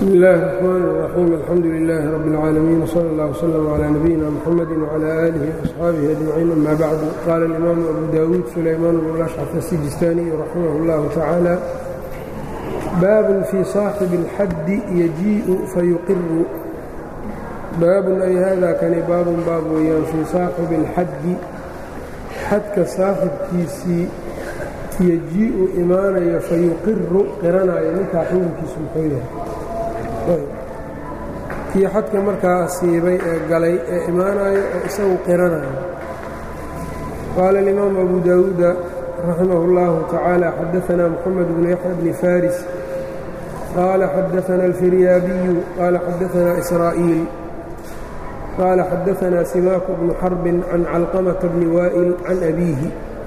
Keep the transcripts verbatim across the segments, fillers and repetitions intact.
بسم الله الرحمن الرحيم الحمد لله رب العالمين وصلى الله وسلم على نبينا محمد وعلى آله وأصحابه أجمعين. أما بعد، قال الإمام أبو داود سليمان بن الأشعث السجستاني رحمه الله تعالى: باب في صاحب الحد يجيء فيقر. باب أي هذا كان باب باب ويان في صاحب الحد xadka saaxibkiisii yajii'u imaanaya fayuqiru qiranaya ninkaa xukunkiisu muxuu yahay kii xadka markaa asiibay ee galay ee imaanaya oo isagu qiranaya. qaala alimaamu abu daawuuda raximah اllahu tacaala xadaanaa moxamed bnu yaxya bni faris qaala xadaana alfiryaabiyu qaala xadaanaa israa'iil قال xadaثna سimaك بن xرب عن calqمة بن wائل عن أbيهi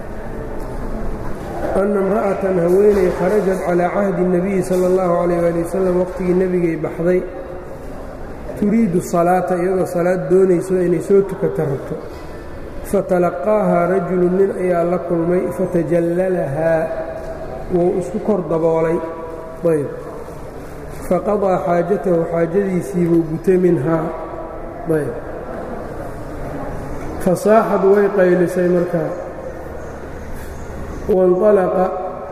أنa امرأة haweeney kharaجaت calىa cahdi النabiyi salى الlaه عalيه alي waslم waqtigii nebigay baxday turiidu الصalaaةa iyadoo salaad doonayso inay soo tukata rabto fatalaqaahaa rajulu nin ayaa la kulmay fatajallalahaa wou isku kor daboolay ayb faqaضىa xaajatahu xaajadiisii buu gutay minhaa ayb fasaaxad way qaylisay markaa wanalaqa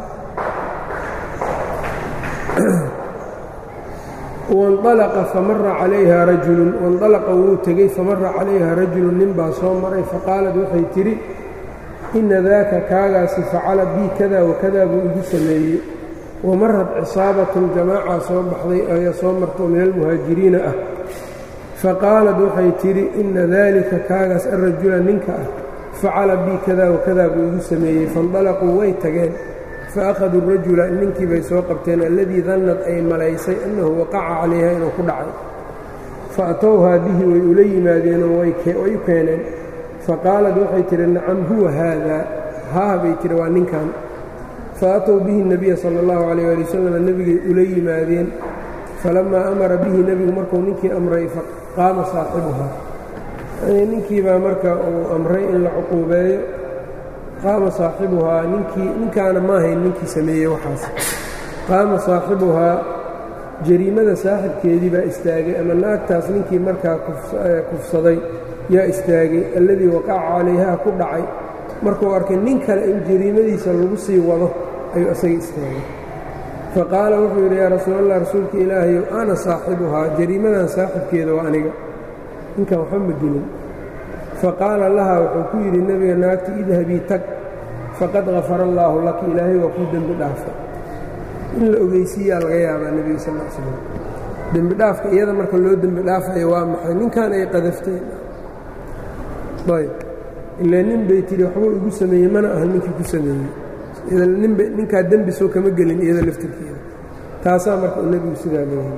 wanطalaqa famara calayhaa rajulun wanطalaqa wuu tegey famara calayhaa rajulun nin baa soo maray faqaalad waxay tidhi inna daaka kaagaasi facala bii kada wakadaa buu igu sameeyey wamarad cisaabatun jamaacaa soo baxday ayaa soo marto min almuhaajiriina ah faqaalad waxay tidhi inna daalika kaagaas arajula ninka ah facala bii kada wakadaa buu igu sameeyey faindalaquu way tageen faakhaduu rajula ninkii bay soo qabteen alladii dannad ay malaysay annahu waqaca calayha inuu ku dhacay fa atowhaa bihi way ula yimaadeenoo way u keeneen faqaalad waxay tidhi nacam huwa haadaa haa bay tidhi waa ninkan fa atow bihi nebiya sala allahu calayh ali wasalam nebigay ula yimaadeen falamaa amara bihi nebigu markuu ninkii amray qaama saaxibuhaa ninkiibaa marka uu amray in la cuquubeeyo qaama saaxibuhaa ninkii ninkaana ma ahayn ninkii sameeyey waxaas qaama saaxibuhaa jariimada saaxibkeedii baa istaagay ama naagtaas ninkii markaa kufsaday yaa istaagay alladii waqaca calayhaa ku dhacay markuu arkay nin kale in jariimadiisa lagu sii wado ayuu isaga istaagay faqaala wuxuu yidhi yaa rasuulallah rasuulka ilaahayow ana saaxibuhaa jariimadan saaxibkeeda waa aniga ninkan waxba ma dilin faqaala lahaa wuxuu ku yidhi nebiga naagti idhabii tag faqad gafara allaahu laki ilaahay waa kuu dembi dhaafay in la ogeysiiyaa laga yaabaa nebiga sal l slam dembi dhaafka iyada marka loo dembi dhaafayo waa maxay ninkan ay qadafteen ayb ilaa nin bay tidhi waxbuu igu sameeyey mana aha ninkii ku sameeyey ninkaa dembi soo kama gelin iyada laftirkeeda taasaa marka uu nebigu sidaa leeyahay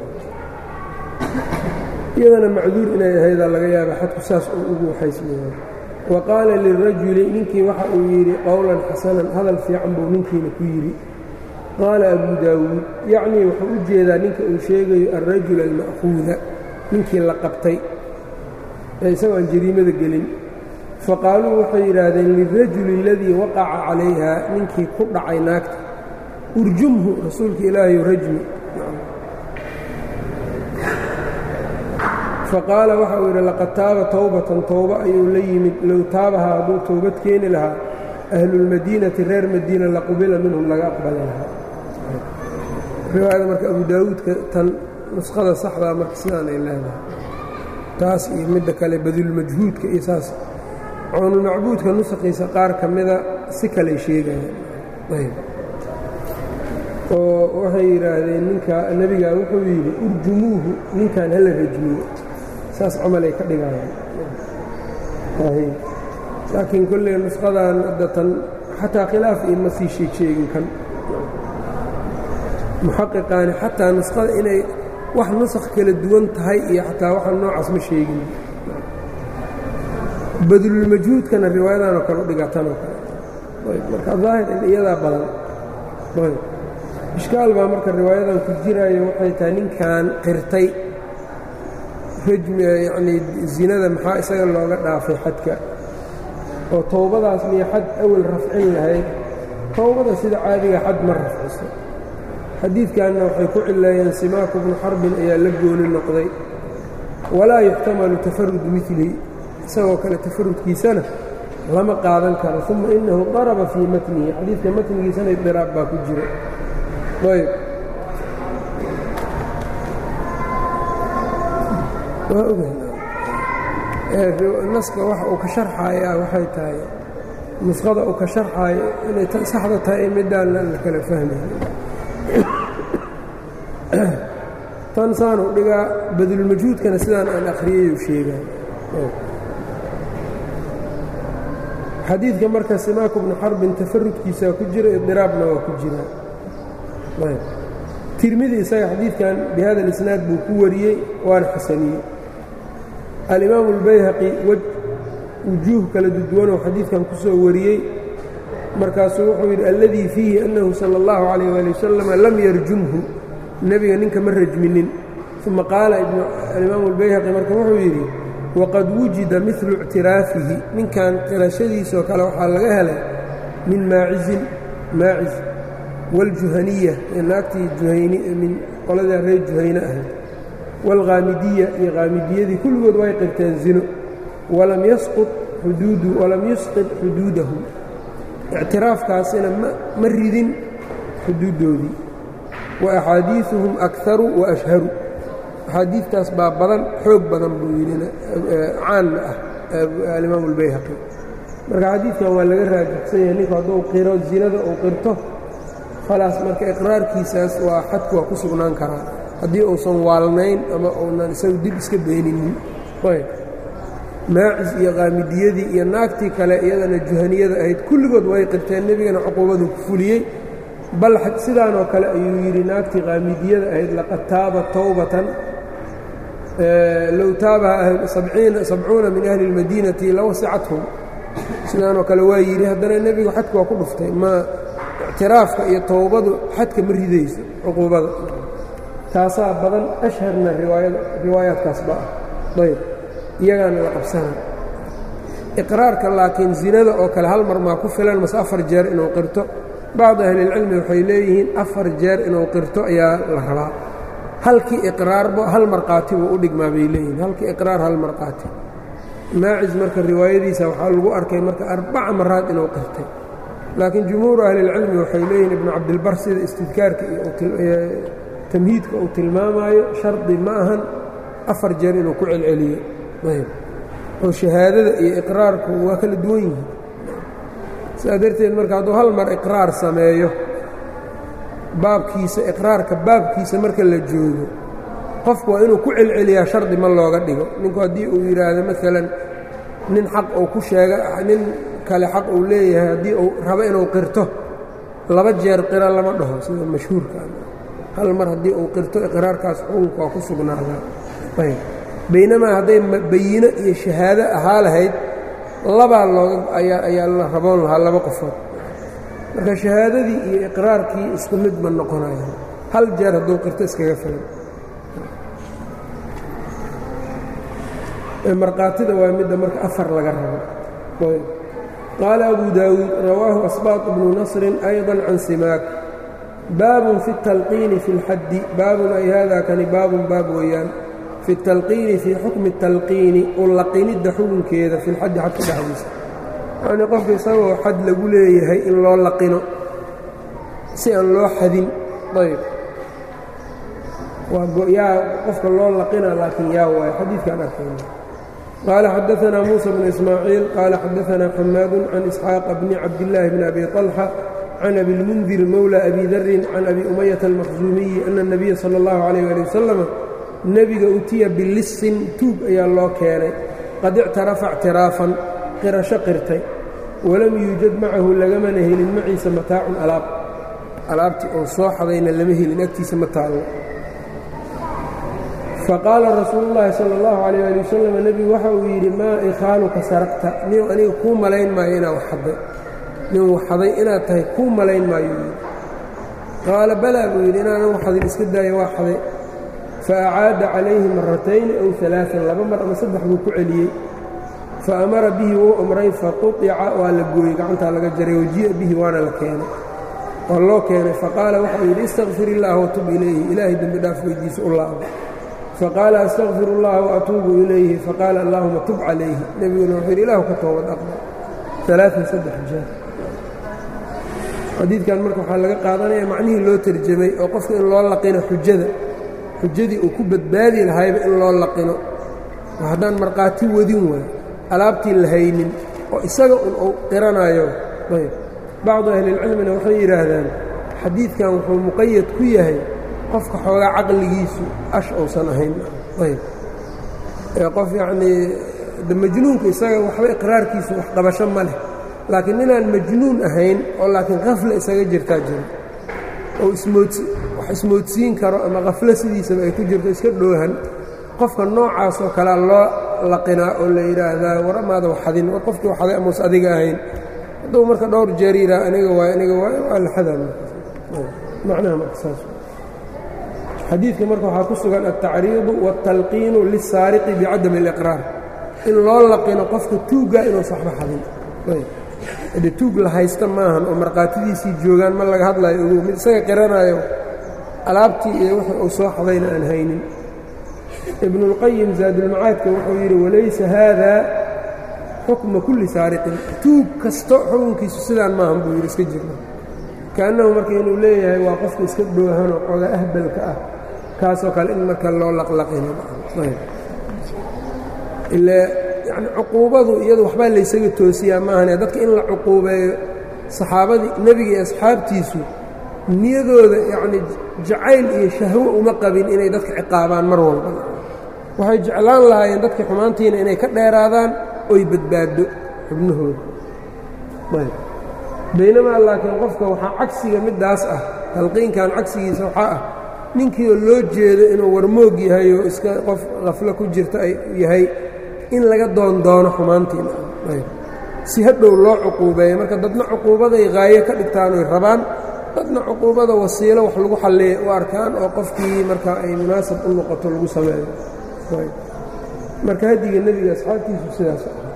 iyadana macduur inay ahaydaa laga yaaba xadku saas uu ugu waxaysmeeya wa qaala lirajuli ninkii waxa uu yidhi qowlan xasanan hadal fiican buu ninkiina ku yidhi qaala abu daawuud yacnii wuxuu u jeedaa ninka uu sheegayo alrajula alma'kuuda ninkii la qabtay ee isagoo aan jariimada gelin faqaaluu waxay yidhaahdeen lirajuli aladii waqaca calayha ninkii ku dhacay naagta urjumhu rasuulka ilaahay rajmi faqaala waxa uu yidhi laqad taaba towbatan towba ayuu la yimid low taabahaa hadduu towbad keeni lahaa ahlulmadiinati reer madiina laqubila minhum laga aqbali lahaa riwaayada marka abu daawuudka tan nuskhada saxdaa marka sidaan ay leedahay taas iyo midda kale badulmajhuudka iyo saas coonulmacbuudka nusakhiisa qaar ka mida si kaley sheegayaan ayb oo waxay yidhaahdeen ninka nebigaa wuxuu yidhi urjumuuhu ninkan hala rajmiyo saas camalay ka dhigayaan laakiin kolley nusqadan haddatan xataa khilaaf iyo ma sii sheeg sheegin kan muxaqiqaani xataa nusqada inay wax nusakh kala duwan tahay iyo xataa waxa noocaas ma sheegin badlulmajhuudkana riwaayadanoo kale u dhigatanoo kale marka daahir in iyadaa badan ishkaal baa marka riwaayadan ku jiraayo waxay tahay ninkan qirtay rajmi yacnii zinada maxaa isaga looga dhaafay xadka oo towbadaas miyo xad awal rafcin lahayd towbada sida caadiga xad ma rafciso xadiidkanna waxay ku cileeyeen simaaku bnu xarbin ayaa la gooni noqday walaa yuxtamalu tafarud milihi isagoo kale tafarudkiisana lama qaadan karo uma inahu daraba fii matnihi xadiidka matnigiisana idiraab baa ku jira ayb waa ogahay naska waxa uu ka sharxayaa waxay tahay nuskhada uu ka sharxaayo inay saxda tahay midaan la kala fahmayo tan saanu dhigaa badulmajhuudkana sidaan aan akhriyayuu sheegaa xadiidka marka simaaku bnu xarbin tafarudkiisaa ku jira idiraabna waa ku jiraa tirmidi isaga xadiidkan bihada اlisnaad buu ku wariyey waana xasaniyey alimaamu اlbayhaqi wujuuh kala duduwanoo xadiidkan ku soo wariyey markaasuu wuxuu yidhi alladii fiihi annahu salى اllahu عalayh ali wasalam lam yarjumhu nebiga ninka ma rajminin uma qaala alimaamu اlbayhaqi marka wuxuu yidhi waqad wujida milu اctiraafihi ninkan qirashadiisoo kale waxaa laga helay min maacizin maaciz wاljuhaniya ee naagtii juhayni min qoladaa reer juhayne ahayd wاlghaamidiya iyo ghaamidiyadii kulligood way qirteen zino walam yasqid xuduudahu ictiraafkaasina ma ridin xuduuddoodii wa axaadiiثuhum akaru waashharu axaadiidtaas baa badan xoog badan buu yidhi caanna ah alimaamu اlbayhaqi marka xadiidkan waa laga raajixsan yahay ninku hadduu qiro zinada uu qirto khalaas marka iqraarkiisaas waa xadku waa ku sugnaan karaa haddii uusan waalnayn ama uunan isagu dib iska beeninin maacis iyo qaamidiyadii iyo naagtii kale iyadana juhaniyada ahayd kulligood way qirteen nebigana cuquubadu ku fuliyey bal sidaanoo kale ayuu yidhi naagtii qaamidiyada ahayd laqad taaba towbatan low taabaha sabcuuna min ahli اlmadiinati lawasicathum sidaanoo kale waa yidhi haddana nebigu xadku waa ku dhuftay ma ictiraafka iyo towbadu xadka ma ridayso cuquubada taasaa badan ashharna riwaayaadkaasba ah ayb iyagaana la qabsana iqraarka laakiin zinada oo kale hal mar maa ku filan mase afar jeer inuu qirto bacdu ahlilcilmi waxay leeyihiin afar jeer inuu qirto ayaa la rabaa halkii iqraarba hal marqaati buu u dhigmaa bay leeyihiin halkii iqraar hal marqaati maacis marka riwaayadiisa waxaa lagu arkay marka arbaca maraad inuu qirtay laakiin jumhuuru ahlilcilmi waxay leeyihiin ibnu cabdilbar sida istidkaarka iyo tamhiidka uu tilmaamaayo shardi ma ahan afar jeer inuu ku celceliyo oo shahaadada iyo iqraarku waa kala duwan yihiin sidaa darteed marka hadduu hal mar iqraar sameeyo baabkiisa iqraarka baabkiisa marka la joogo qofku waa inuu ku celceliyaa shardi ma looga dhigo ninku haddii uu yidhaahdo maalan nin xaq uu ku sheega nin kale xaq uu leeyahay haddii uu rabo inuu qirto laba jeer qira lama dhaho sida mashhuurka hal mar haddii uu qirto iqraarkaas xukunka waa ku sugnaadaa ayb baynamaa hadday bayino iyo shahaado ahaa lahayd labaa looga ayaa ayaa la raboon lahaa laba qofood marka shahaadadii iyo iqraarkii isku mid ma noqonayaan hal jeer hadduu qirto iskaga filan markhaatida waa midda marka afar laga rabo qaala abu daawuud rawaahu asbaaq bnu nasrin ayضa can simaak baabun fi اtalqiini fi اlxaddi baabun ay haadaa kani baabun baab weeyaan fi اtalqiini fii xukmi اtalqiini u laqinidda xukunkeeda fi lxaddi xadka dhexdiisa yacnii qofka isagoo xad lagu leeyahay in loo laqino si aan loo xadin ayb waa yaa qofka loo laqina laakiin yaa waayo xadiidkaan arkayna qaala xadaanaa muusa bnu ismaaciil qaala xadaanaa xamaadu can isxaaqa bni cabdillaahi bni abi طalxa can abi اlmundir mowla abi darin can abi umayata almakhzuumiyi ana الnabiya salى اllahu عalayh ali wasalam nebiga utiya bilisin tuug ayaa loo keenay qad ictarafa اctiraafan qirasho qirtay walam yuujad macahu lagamana helin maciisa mataacun alaab alaabtii oo soo xadayna lama helin agtiisa ma taallo faqaala rasuulu llaahi sala اllahu calayh ali wasalam nebigu waxa uu yidhi maa ikhaaluka saraqta nin aniga kuu malayn maayo inaad waxaday nin waxaday inaad tahay kuu malayn maayo yidhi qaala balaa buu yidhi inaanan waxadin iska daaya waa xaday fa acaada calayhi maratayni aw alaaan laba mar ama saddex buu ku celiyey fa amara bihi wuu amray faquطica waa la gooyey gacantaa laga jaray wajii'a bihi waana la keenay waa loo keenay faqaala waxau yidhi istaqfir illaah watub ilayhi ilaahay dembi dhaaf weydiisa u laabo faqaala astaqfir اllaha waatuubu ilayhi faqaala allahuma tub calayhi nebiguna wuxuu yidhi ilaahu ka toobad aqbal alaaan saddex jeer xadiidkan marka waxaa laga qaadanaya macnihii loo terjamay oo qofka in loo laqino xujada xujadii uu ku badbaadi lahayba in loo laqino oo haddaan markhaati wadin waayo alaabtii la haynin oo isaga un uu qiranayo ayb bacdu ahlilcilmina waxay yidhaahdaan xadiidkan wuxuu muqayad ku yahay qofka xoogaa caqligiisu ash uusan ahayn ayb ee qof yacnii de majnuunku isaga waxba iqraarkiisu wax qabasho ma leh laakiin ninaan majnuun ahayn oo laakiin kafla isaga jirtaa jiro oo ismoodsi wax ismoodsiin karo ama kaflo sidiisaba ay ku jirto iska dhoohan qofka noocaas oo kalea loo laqinaa oo la yidhaahdaa war amaada waxadin war qofkii waxaday amuus adiga ahayn hadduu marka dhowr jeer yidhaha aniga waay aniga waay waa la xadaa macnaha marka saas xadiidka marka waxaa ku sugan altacriidu wاltalqiinu liلsaariqi bicadami اliqraar in loo laqino qofka tuugga inuusa waxba xadin de tuug la haysta maahan oo markhaatidiisii joogaan ma laga hadlayo ogow mid isaga qiranaayo alaabtii iyo wixii uu soo xadayna aan haynin ibnuاlqayim zaadulmacaadka wuxuu yidhi walaysa haada xukma kulli saariqin tuug kasto xukunkiisu sidaan maahan buu yidhi iska jirna kaannahu marka inuu leeyahay waa qofka iska dhoohanoo xooga ahbalka ah kaasoo kale in marka loo laqlaqino ilaa yacni cuquubadu iyadu waxbaa laysaga toosiyaa maahane dadka in la cuquubeeyo saxaabadii nebiga iyo asxaabtiisu niyadooda yacni jacayl iyo shahwo uma qabin inay dadka ciqaabaan mar walba waxay jeclaan lahaayeen dadka xumaantiina inay ka dheeraadaan oy badbaaddo xubnahooda baynamaa laakiin qofka waxaa cagsiga middaas ah talqiinkan cagsigiisa waxaa ah ninkiioo loo jeedo inuu warmoog yahay oo iska qof khaflo ku jirta ay yahay in laga doondoono xumaantiina si hadhow loo cuquubeeyo marka dadna cuquubaday haayo ka dhigtaan oy rabaan dadna cuquubada wasiilo wax lagu xalleeya u arkaan oo qofkii markaa ay munaasab u noqoto lagu sameeyo marka hadiga nebiga asxaabtiisu sidaas ah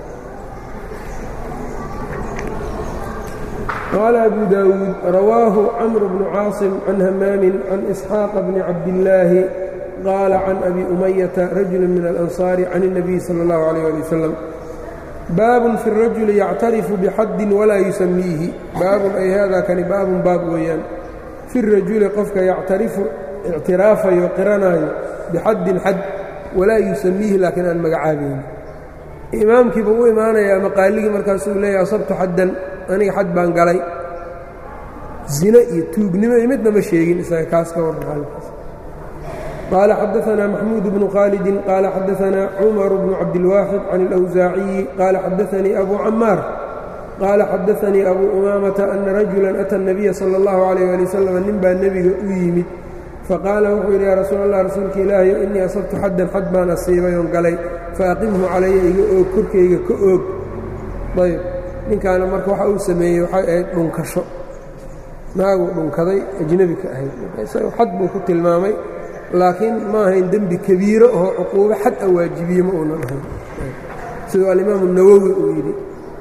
قال أبو داود رواه عمرو بن عاصم عن همام عن إسحاق بن عبد الله قال عن أبي أمية رجل من الأنصار عن النبي صلى الله عليه وسلم باب في الرجل يعترف بحد ولا يسميه باب أي هذا كان باب باب ويان في الرجل قفك يعترف اعترافا يقرنا بحد حد ولا يسميه لكن أن مقعابين إمامك بقوا إمانا يا مقالي مركز لي أصبت حدا aniga xad baan galay zina iyo tuugnimo iyo midna ma sheegin isaga kaas ka warran halkaas qaala xadaanaa maxmuud bnu khaalidin qaala xadaanaa cumar bnu cabdilwaaxid can alawsaaciyi qaala xadaanii abu camaar qaala xadaanii abu umaamata ana rajulan ata الnabiya salى اllahu عalayh ali wasalam nin baa nebiga u yimid faqaala wuxuu yidhi yaa rasuul allah rasuulka ilaahiyo innii asabtu xaddan xad baan asiibay oon galay faaqimhu calaya iga oog korkayga ka oog ayb ninkaana marka waxa uu sameeyey waxay ahayd dhunkasho naaguu dhunkaday ajnebi ka ahayd isaga xad buu ku tilmaamay laakiin ma ahayn dembi kabiiro oo cuquubo xad a waajibiye ma uunan ahayn siduu alimaamu nawowi uu yidhi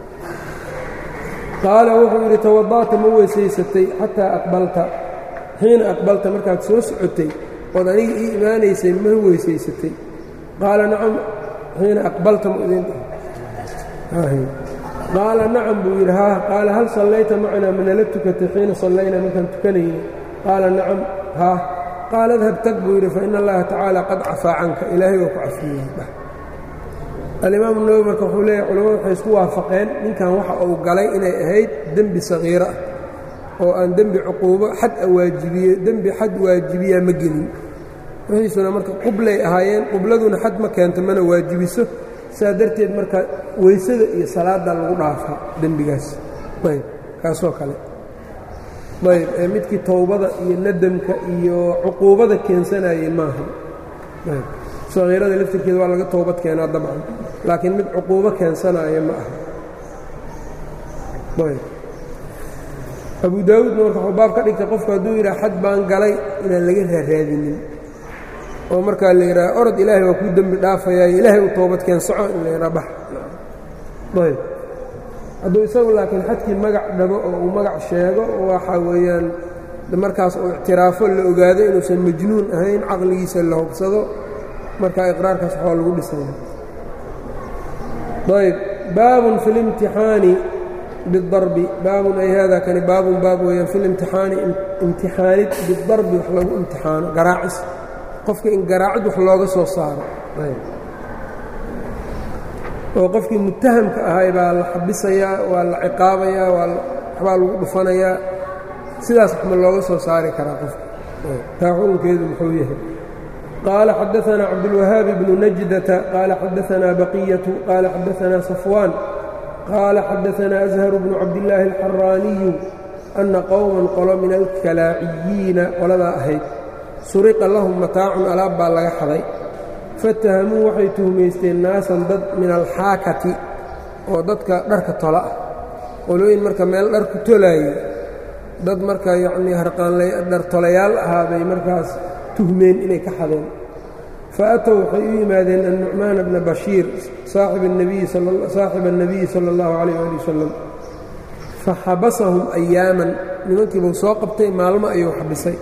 qaala wuxuu yidhi tawada'ta ma weysaysatay xataa aqbalta xiina aqbalta markaad soo socotay ood aniga ii imaanaysay ma weysaysatay qaala nacam xiina aqbalta ma idin qaala nacam buu yidhi haa qaala hal sallayta macanaa manala tukatay xiina sallaynaa markaan tukanayna qaala nacam haa qaala adhab tag buu yidhi fa ina allaha tacaala qad cafaa canka ilaahay waa ku cafiyey alimaamu nawowi marka wuxuu leeyahy culamadu waxay isku waafaqeen ninkan waxa uu galay inay ahayd dembi sagiiro ah oo aan dembi cuquubo xad a waajibiye dembi xad waajibiyaa ma gelin wixiisuna marka qublay ahaayeen qubladuna xad ma keento mana waajibiso saa darteed marka weysada iyo salaada lagu dhaafaa dembigaas ayb kaasoo kale ayb ee midkii towbada iyo nadamka iyo cuquubada keensanayey maaha ayb sagiirada laftirkeeda waa laga toobad keenaa dabcan laakiin mid cuquubo keensanaya ma aha ayb abu daawuudna marka wuxuu baab ka dhigtay qofku hadduu yidhaha xad baan galay inaan laga raaraadinin oo markaa la yidhaha orod ilaahay waa kuu dembi dhaafayaayo ilaahay u toobad keen soco in la yidhaha bax ayb hadduu isagu laakiin xadkii magac dhabo oo uu magac sheego waxa weeyaan markaas uu ictiraafo la ogaado inuusan majnuun ahayn caqligiisa la hubsado markaa iqraarkaas waxaa lagu dhisaya ayb baabun fi اlimtixaani bidarbi baabun ay haadaa kani baabun baab weeyaan fi limtixaani imtixaanid bidarbi wax lagu imtixaano garaacis qofka in garaacid wax looga soo saaro oo qofkii mutahamka ahay baa la xabisayaa waa la ciqaabayaa waa waxbaa lagu dhufanayaa sidaas waxma looga soo saari karaa qofka taa xukunkeedu muxuu yahay qaala xadaanaa cabdulwahaabi bnu najdata qaala xadaanaa baqiyatu qaala xadaanaa safwaan qaala xadaanaa azharu bnu cabdillaahi alxaraaniyu anna qowman qolo min alkalaaciyiina qoladaa ahayd suriqa lahum mataacun alaab baa laga xaday fatahamuu waxay tuhmaysteen naasan dad min alxaakati oo dadka dharka tola ah qolooyin marka meel dhar ku tolaayey dad marka yacnii harqaandhar tolayaal ahaa bay markaas tuhmeen inay ka xadeen fa atow waxay u yimaadeen annucmaana bna bashiir saaxiba annabiyi sala allahu calayh ali wasalam fa xabasahum ayaaman nimankiibuu soo qabtay maalmo ayuu xabisay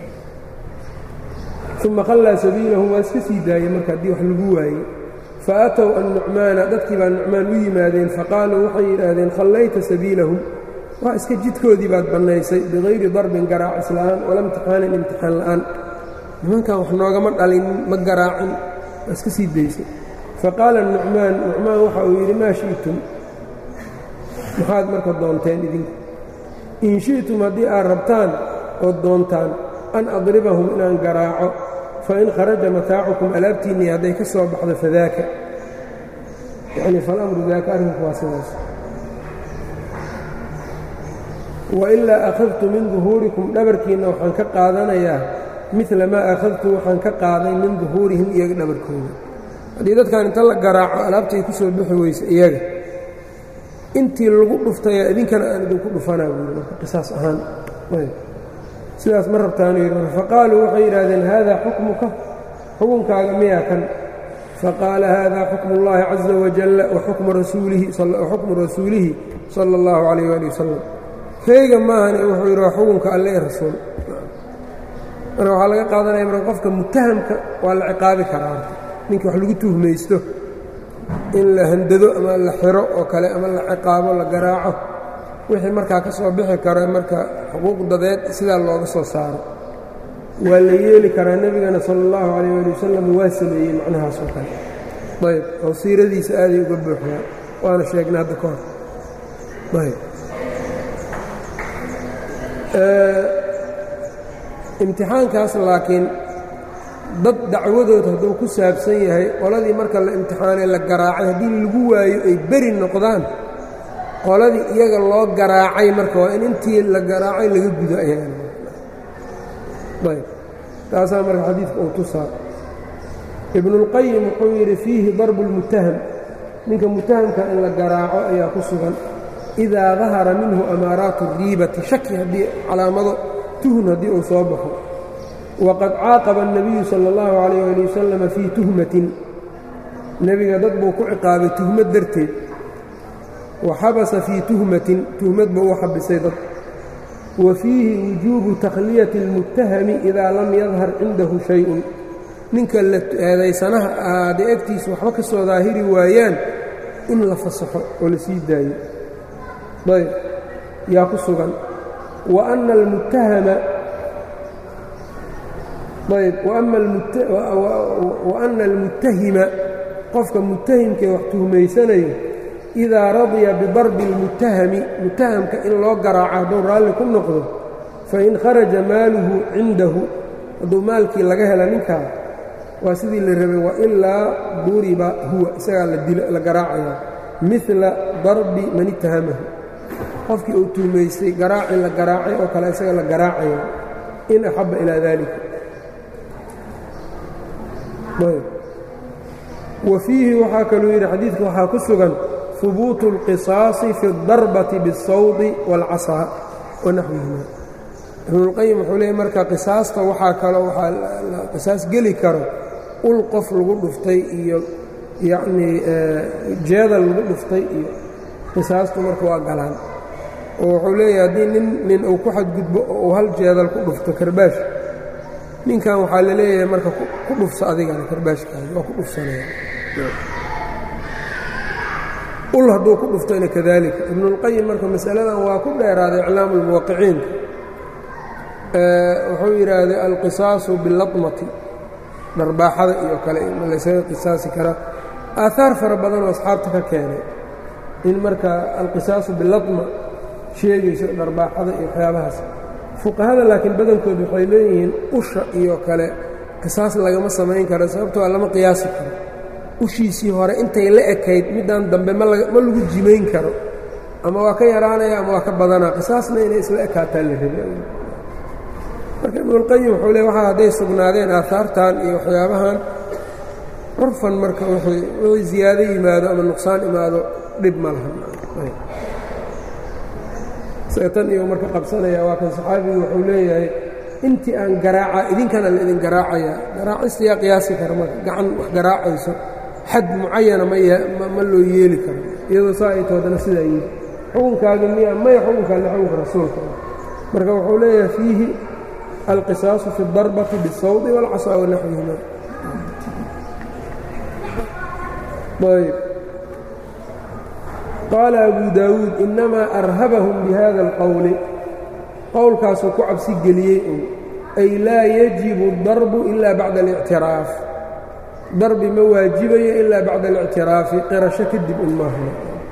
uma khallaa sabiilahum waa iska sii daayey marka haddii wax lagu waayey fa atow annucmaana dadkii baa nucmaan u yimaadeen faqaaluu waxay yidhaahdeen khallayta sabiilahum waa iska jidkoodii baad bannaysay bikayri darbin garaacis la'aan wala imtixaanin imtixaan la'aan nimankan wax noogama dhalin ma garaacin waa iska sii daysay faqaala nucmaan nucmaan waxa uu yidhi maa shi'tum maxaad marka doonteen idinku in shi'tum haddii aad rabtaan ood doontaan an adribahum inaan garaaco fain kharaja mataacukum alaabtiinnii hadday ka soo baxdo fadaaka yacni falamru daaka arrinku waa sidaas wailaa akhadtu min duhuurikum dhabarkiinna waxaan ka qaadanayaa midla maa akhadtu waxaan ka qaaday min duhuurihim iyaga dhabarkooda haddii dadkan inta la garaaco alaabtay ku soo bixi weysa iyaga intii lagu dhuftayaa idinkana aan idinku dhufanaa buuri marka qisaas ahaan sidaas ma rabtaanu yidhi faqaaluu waxay yidhaahdeen haadaa xukmuka xukunkaaga miyaa kan faqaala haadaa xukmu اllahi caza wajalla wa xukmu rasuulihi sala اllahu calayh ali wasalam keyga maahane wuxuu yidhi waa xukunka alle ee rasuul marka waxaa laga qaadanaya marka qofka mutahamka waa la ciqaabi karaa horta ninkii wax lagu tuhmaysto in la handado ama la xiro oo kale ama la ciqaabo la garaaco wixii markaa ka soo bixi karo marka xuquuq dadeed sidaa looga soo saaro waa la yeeli karaa nebigana sala allahu calayh ali wasalam waa sameeyey macnahaas oo kale ayb oo siiradiisa aaday uga buuxdaa waana sheegnay hadda ka hor ayb imtixaankaas laakiin dad dacwadood hadduu ku saabsan yahay qoladii marka la imtixaanay la garaacay haddii lagu waayo ay beri noqdaan qoladii iyaga loo garaacay marka waa in intii la garaacay laga gudo ayb taasaa marka xadiidka uu tusaa ibnuulqayim wuxuu yidhi fiihi darbu اlmutaham ninka mutahamka in la garaaco ayaa ku sugan idaa dahara minhu amaaraatu riibati shaki haddii calaamado tuhun haddii uu soo baxo waqad caaqaba الnabiyu salى اllahu calayh ali wasalam fii tuhmatin nebiga dad buu ku ciqaabay tuhmad darteed waxabasa fii tuhmatin tuhmad buu u xabisay dad wa fiihi wujuubu takhliyati اlmutahami idaa lam yadhar cindahu shay-un ninka la eedaysanaha ahaadee agtiisa waxba ka soo daahiri waayaan in la fasaxo oo la sii daayo ayb yaa ku sugan wa ana almuttahama ayb wa ana almuttahima qofka muttahimkaee wax tuhmaysanayo idaa radiya bidarbi اlmuttahami muttahamka in loo garaaco hadduu raalli ku noqdo fain kharaja maaluhu cindahu hadduu maalkii laga hela ninkaa waa sidii la rabay wailaa duriba huwa isagaa la garaacayaa midla darbi man ittahamahu qofkii uu tuhmaystay garaacii la garaacay oo kale isaga la garaacaya in axabba ilaa daalika wa fiihi waxaa kaluu yidhi xadiidka waxaa ku sugan hubuutu اlqisaasi fi اdarbati biالsawdi wاlcasaa wa naxwihima ibnuulqayim wuxuu leeyay marka qisaasta waxaa kaloo waxaa la qisaas geli karo ul qof lagu dhuftay iyo yacnii jeedal lagu dhuftay iyo qisaastu marka waa galaan oo wuxuu leeyahay haddii nin nin uu ku xadgudbo oo uu hal jeedal ku dhufto karbaash ninkan waxaa la leeyahay marka ku dhufsa adigana karbaashkaadi waa ku dhufsanaya ul hadduu ku dhuftayna kadalika ibnuulqayim marka masaladan waa ku dheeraaday iclaamu lmuwaqiciinka wuxuu yidhaahday alqisaasu biاlatmati dharbaaxada iyo kale laysaga qisaasi karaa aahaar fara badanoo asxaabta ka keenay in marka alqisaasu bilatma sheegayso dharbaaxada iyo waxyaabahaas fuqahada laakiin badankoodu waxay leeyihiin usha iyo kale qisaas lagama samayn karo sababtoo lama qiyaasi karo ushiisii hore intay la ekayd midaan dambe ma lagu jimayn karo ama waa ka yaraanaya ama waa ka badanaa qisaasna inay isla ekaataa la rabe marka ibnuulqayim wuxuu le waxa hadday sugnaadeen aahaartan iyo waxyaabahan curfan marka wixii ziyaado yimaado ama nuqsaan imaado dhib ma laha tan iyo marka qabsanaya waa kan saxaabigu wuxuu leeyahay intii aan garaaca idinkana la idin garaacayaa garaacistayaa qiyaasi kara marka gacan wax garaacayso xad mucayana ma loo yeeli karo iyadoo saa ay toodana sidaa yidhi xukunkaagi miya maya xukunkaale xukunka rasuulka marka wuxuu leeyahay fiihi alqisaasu fi اdarbati bالsawdi wاlcasaa wanaxwihima ayb qaala abu daawuud inamaa arhabahum bihada اlqowli qowlkaasuu ku cabsi geliyey un ay laa yajibu اdarbu ila bacda اlictiraaf darbi ma waajibayo ilaa bacda اlictiraafi qirasho kadib un maaha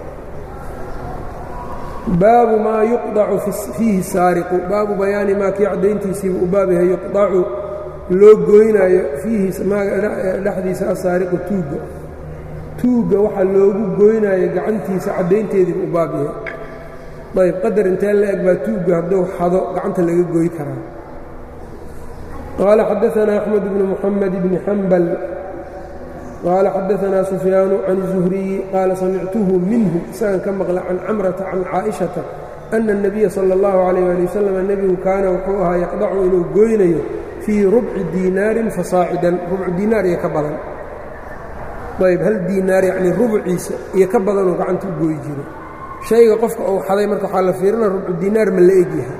baabu maa yuqdacu fiihi saariqu baabu bayaani maa kii caddayntiisiibu u baab yahay yuqdacu loo goynaayo fiihi dhexdiisa asaariqu tuugga tuugga waxaa loogu goynaayo gacantiisa caddaynteediibu u baab yahay ayb qadar intee la eg baa tuugga hadduu xado gacanta laga goy karaa qaala xadaanaa axmed bnu muxamed bni xambal qaala xadaanaa sufyaanu can الzuhriyi qaala samictuhu minhu isagan ka maqla can camrata can caaئiشhata ana الnabiya salى اllahu عalayه ali wasalam nebigu kaana wuxuu ahaa yaqdacu inuu goynayo fii rubci diinaarin fasaacidan rubcu diinaar iyo ka badan ayb hal diinaar yacni rubciisa iyo ka badanuu gacanta u gooyi jiro shayga qofka uu xaday marka waxaa la fiirina rubcu diinaar ma la egyahay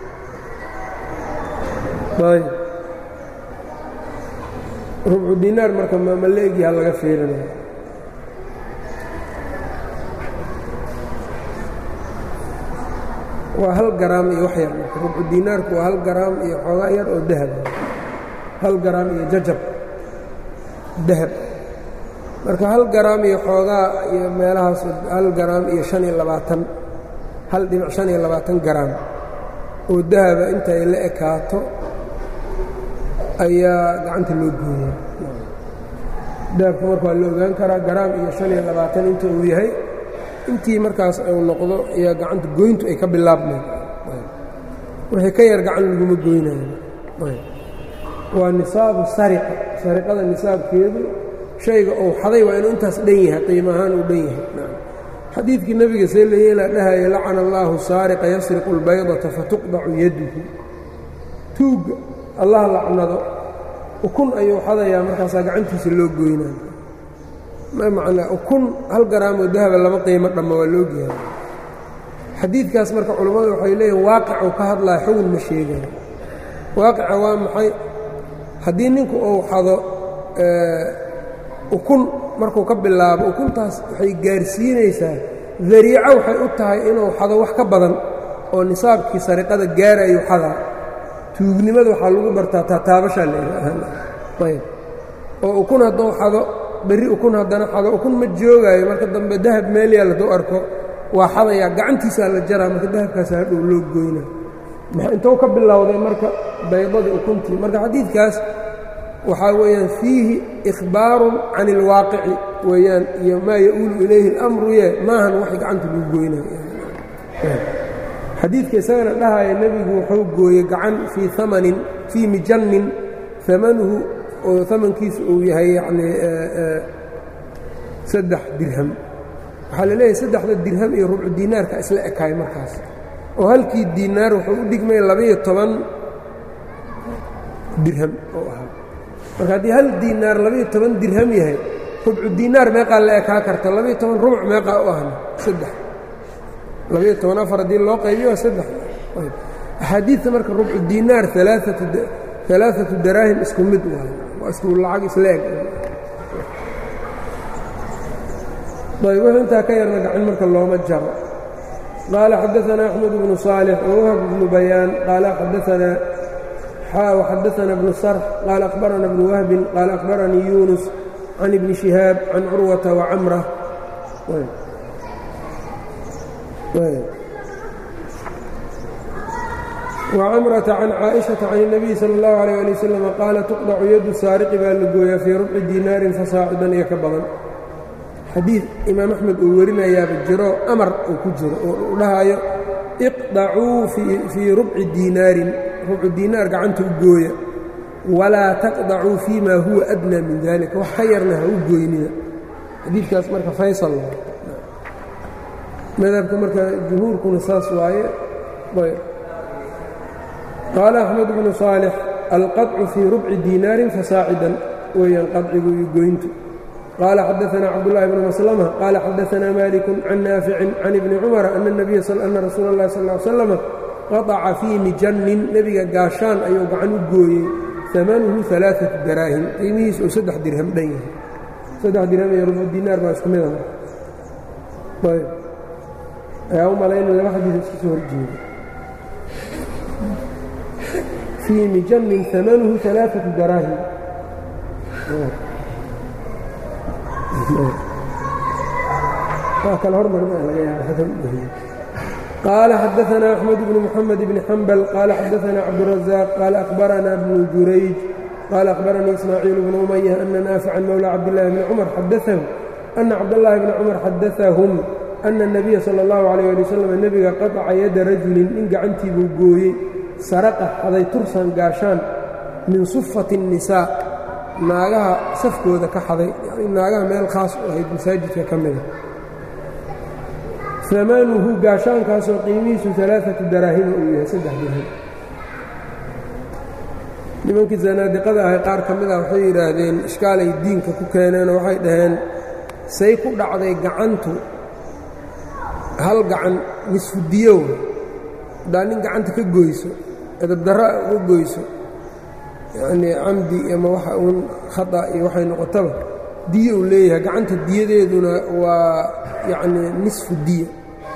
ayb rubcu diinaar marka ma la egyaha laga fiirinaya waa hal garaam iyo wax yar marka rubcu diinaarku waa hal garaam iyo xoogaa yar oo dahab hal garaam iyo jajab dahab marka hal garaam iyo xoogaa iyo meelahaas hal garaam iyo شhan iyo labaatan hal dhibic شhan iyo labaatan garaam oo dahaba intay la ekaato ayaa gacanta loo gooya dahabka marka waa la ogaan karaa garaam iyo شhan iyo labaatan inta uu yahay intii markaas uu noqdo ayaa gacanta goyntu ay ka bilaabmeen wixii ka yar gacan laguma goynayo waa nisaabu sariqa sariqada nisaabkeedu shayga uu xaday waa inuu intaas dhan yahay qiimo ahaan uu dhan yahay xadiidkii nebiga see la yeelaa dhahaya lacana allaahu saariqa yasriqu اlbaydata fatuqdacu yaduhu tuugga allah lacnado ukun ayuu xadayaa markaasaa gacantiisa loo goynaayo ma macnaa ukun hal garaamoo dahaba lama qiimo dhamma waa loo geeya xadiidkaas marka culammadu waxay leeyihin waaqicuu ka hadlaya xugun ma sheegayo waaqica waa maxay haddii ninku uu xado ukun markuu ka bilaabo ukuntaas waxay gaarsiinaysaa dariico waxay u tahay inuu xado wax ka badan oo nisaabkii sariqada gaarayu xadaa tuugnimada waxaa lagu bartaa taataabashaa laayb oo ukun hadduu xado berri ukun haddana xado ukun ma joogaayo marka dambe dahab meel yaal hadduu arko waa xadayaa gacantiisaa la jaraa marka dahabkaasa hadhow loo goyna intuu ka bilowday marka baydadii ukuntii marka xadiidkaas waxaa weeyaan fiihi ikhbaarun can اlwaaqici weeyaan iyo maa ya-uulu ilayhi اlamru ye maahan wax gacanta lagu goynayo xadiidka isagana dhahaya nebigu wuxuu gooyey gacan fii amanin fii mijannin amanuhu oo amankiisu uu yahay yacni saddex dirham waxaa la leeyahay saddexda dirham iyo rubcu diinaarka isla ekaay markaas oo halkii diinaar wuxuu u dhigmay labaiyo toban dirham oo ahaa marka haddii hal diinaar labaiyo toban dirham yahay rubcu diinaar meeqaa la ekaa karta labaiyo toban rubuc meeqaa u ahna saddex labayo toban afar haddii loo qaybiyo waa saddex axaadiidta marka rubcu diinaar alaaatu daraahim isku mid waayo waa isku lacag isla eg ayb wuxuu intaa ka yarna gacan marka looma jaro qaala xadaثana أxmed bnu صaalح wwhb bnu bayaan qaala xadaثana وxadaثna bnu sarx qaala أkhbarana bnu wahbin qaala أkhbaranii yunus can ibni شihaab can curwata وacamra وcmرة عن caaئiشhaةa can النabiي salى الlaه عalيه alي wsلم qaala tuqdacu yadu saariqi baa la gooyaa fii rubci diinaarin fasaacidan iyo ka badan xadiid imaam axmed uu warinayaaba jiro amar uu ku jiro oo uu dhahayo iqdacuu fii rubci diinaarin rubcu diinaar gacanta u gooya walaa taqdacuu fii ma huwa adnى min dalika wax ka yarna ha u gooynina xadiidkaas marka faysal madhabka marka jumhuurkuna saas waaye qaala أxmed bnu صaalح alqaطcu fii rubci diinaarin fasaacidan weeyaan qacigu iyo goyntu qaala xadaثna cabdالlahi bn maslmة qaala xadaثna malik can naafici can ibni cumara ana الnabiya ana rasuula اllahi sal ا ly slam qaطca fii mijannin nebiga gaashaan ayuu gacan u gooyey amanuhu ثalaaثaةu daraahim qiimihiis uu saddex dirham dhan yahay saddex dirham iyo rubcu diinaar baa isku mida ayb ayaa u malayna laba xadiis iska soo horjeeda fii mijannin amanuhu ثalaaثaةu daraahim waa kala hormarma laga yaaba qaala xadaثna أxmed bnu mxamed bni xambal qaala xadaثna cabdالraزaaq qaala أkhbarana bnu jurayj qaala أkhbaranii ismaaciil bnu umaya ana naafican mowla cabdالlahi bni cumar xadaثahu ana cabdالlahi bni cumar xadaثahum ana الnabiya salى الlahu عalيه ali wslam nebiga qaطca yada rajulin nin gacantii buu gooyey saraqa haday tursan gaashaan min sufati الnisaa naagaha safkooda ka xaday yani naagaha meel khaas u ahayd masaajidka ka mida amanuhu gaashaankaasoo qiimihiisu alaaatu daraahima uu yahay saddex dirham nimankii zanaadiqada ahay qaar ka mid ah waxay yidhaahdeen ishkaalay diinka ku keeneenoo waxay dhaheen say ku dhacday gacantu hal gacan nisfu diyow haddaa nin gacanta ka goyso edabdarra uga goyso yacnii camdi ama waxa uun khata iyo waxay noqotaba diyo uu leeyahay gacanta diyadeeduna waa yacnii nisfu diya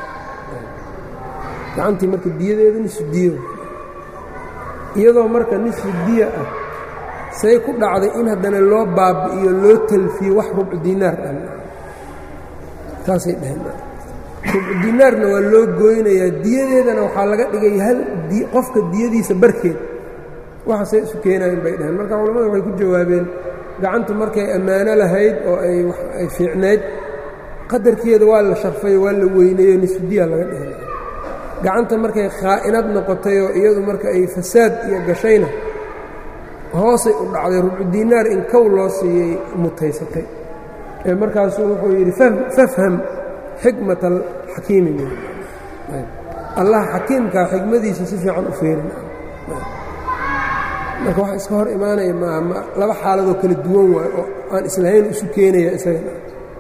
gacantii marka diyadeedu nisfu diyo iyadoo marka nisfu diya ah say ku dhacday in haddana loo baabi'iyo loo talfiyo wax rubcu diinaar dhan taasay dhaheen rubcu diinaarna waa loo gooynayaa diyadeedana waxaa laga dhigay hal qofka diyadiisa barkeed waxaasay isu keenayen bay dhaheen marka culamada waxay ku jawaabeen gacantu markay ammaano lahayd oo ay fiicnayd qadarkeeda waa la sharfayo waa la weyneeyo nisfudiya laga dhehel gacanta markay khaa'inad noqotay oo iyadu marka ay fasaad iyo gashayna hoosay u dhacday rubcu diinaar in kow loo siiyey mutaysatay ee markaasuu wuxuu yidhi fafham xikmat alxakiimi allah xakiimkaa xikmadiisa si fiican u feerin marka waxa iska hor imaanaya maaha laba xaaladoo kala duwan waayo oo aan islahayn isu keenaya isaga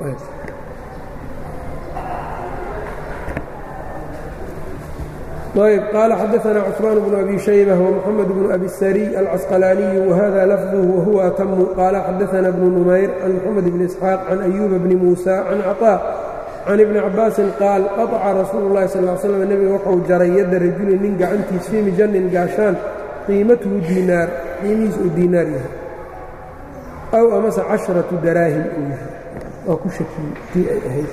ayb qaala xadaثna cثmaan bnu abi shaybة ومxamed bnu abi الsariي alcasqalaaniyu wahada lafظه wahuwa atamu qaala xadaثna bnu numayr can mxamed bni isxaaq can أyuba bni muusa can caطاء can ibni cabaasin qaal qaطca rasuulu الlahi sal ه slm nebiga wuxuu jaray yadda rajulin nin gacantiis fii mijanin gaashaan qiimatuhu diinaar qiimihiis uu diinaar yahay aw amase caشharaةu daraahim uu yahay waa ku shakiyey tii ay ahayd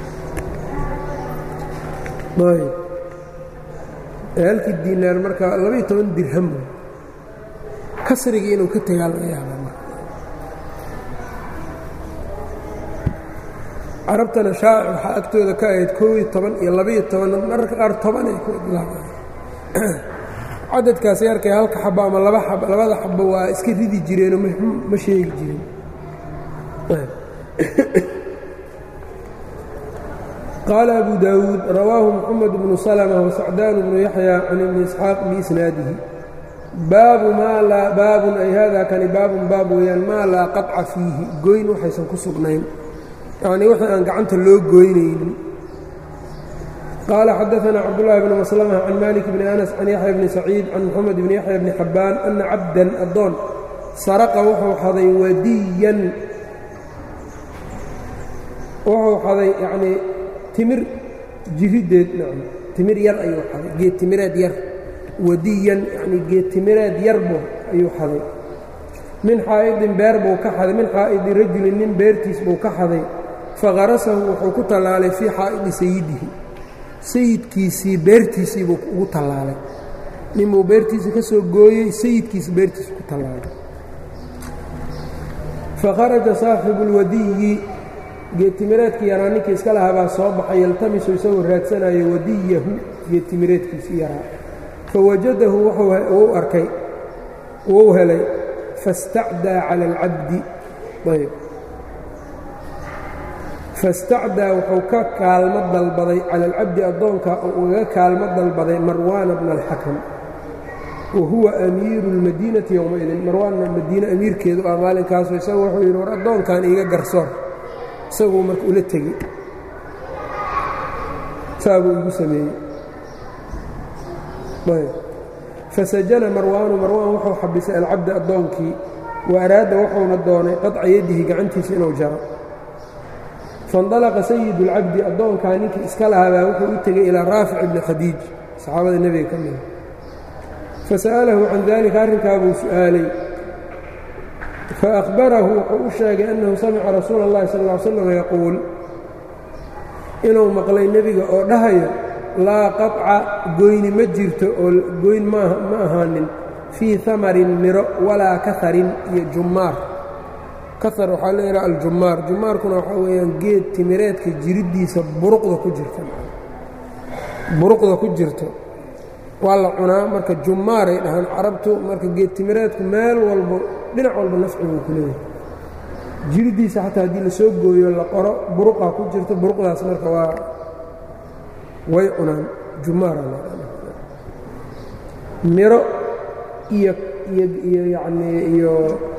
halkii diinaar marka labaiyo toban dirham kasrigii inuu ka tegaa laga yaaba carabtana shaaci waxaa agtooda ka ahayd koob iyo toban iyo labaiyo toban mararka qaar toban ay ku idlaaqaan cadadkaasi arkay halka xabo ama laba xab labada xabo waa iska ridi jireenoo ma sheegi jirin qaala abu daawuud rawaahu moxamed bnu salma wasacdaan bnu yaxya can ibni isxaaq biisnaadihi baabu maa laa baabun ay hada kani baabun baab weeyaan maa laa qaطca fiihi goyn waxaysan ku sugnayn yacnii wixii aan gacanta loo goynaynin qaala xadaثna cabdالlahi bn maslmة can malik bni anas can yaxya bni saciid can moxamed bni yaxya bni xabaan ana cabdan addoon saraqa wuxuu xaday wadiyan wuxuu xaday yanii timir jirideed timir yar ayuu xaday geed timireed yar wadiyan yani geed timireed yarbu ayuu xaday min xaa'idin beer buu ka xaday min xaa'idi rajulin nin beertiis buu ka xaday faqarasahu wuxuu ku tallaalay fii xaa'idi sayidihi sayidkiisii beertiisii buu ugu tallaalay ninbuu beertiisii ka soo gooyey sayidkiisi beertiisi ku tallaalay fakharaja saaxibu اlwadiyi geedtimireedkii yaraa ninkii iska lahaa baa soo baxay yaltamisu isagoo raadsanayo wadiyahu geedtimireedkiisii yaraa fawajadahu wuu arkay wuu helay fastacdaa cala alcabdi ayb fastacdaa wuxuu ka kaalmo dalbaday cala alcabdi addoonka oo ugaga kaalmo dalbaday marwaana bna alxakam wa huwa amiiru اlmadiinati yowmaidin marwaanna madiine amiirkeedu ah maalinkaasu isagu wuxuu yidhi war addoonkan iiga garsoor isaguu marka ula tegi saabuu igu sameeyey fasajana marwaanu marwaan wuxuu xabisay alcabda addoonkii wa araada wuxuuna doonay qadca yadihi gacantiisa inuu jaro faاndalaqa sayidu اlcabdi addoonkaa ninkii iska lahaabaa wuxuu u tegey ilaa raafic ibni khadiij saxaabada nebiga ka mida fasa'alahu can dalika arrinkaa buu su'aalay faأkhbarahu wuxuu u sheegay annahu samica rasuula اllahi sal ا ly slam yaquul inuu maqlay nebiga oo dhahayo laa qaطca goyni ma jirto oo goyn ma ahaanin fii hamarin miro walaa kaharin iyo jummaar kahar waxaa la yidhaha aljummaar jummaarkuna waxaa weeyaan geed timireedka jiriddiisa buruqda ku jirta buruqda ku jirto waa la cunaa marka jummaaray dhahaan carabtu marka geed timireedku meel walbo dhinac walba nafci buu ku leeyahay jiriddiisa xataa haddii la soo gooyo la qoro buruqaa ku jirto buruqdaas marka waa way cunaan jummaara miro iyo iyo iyo yacnii iyo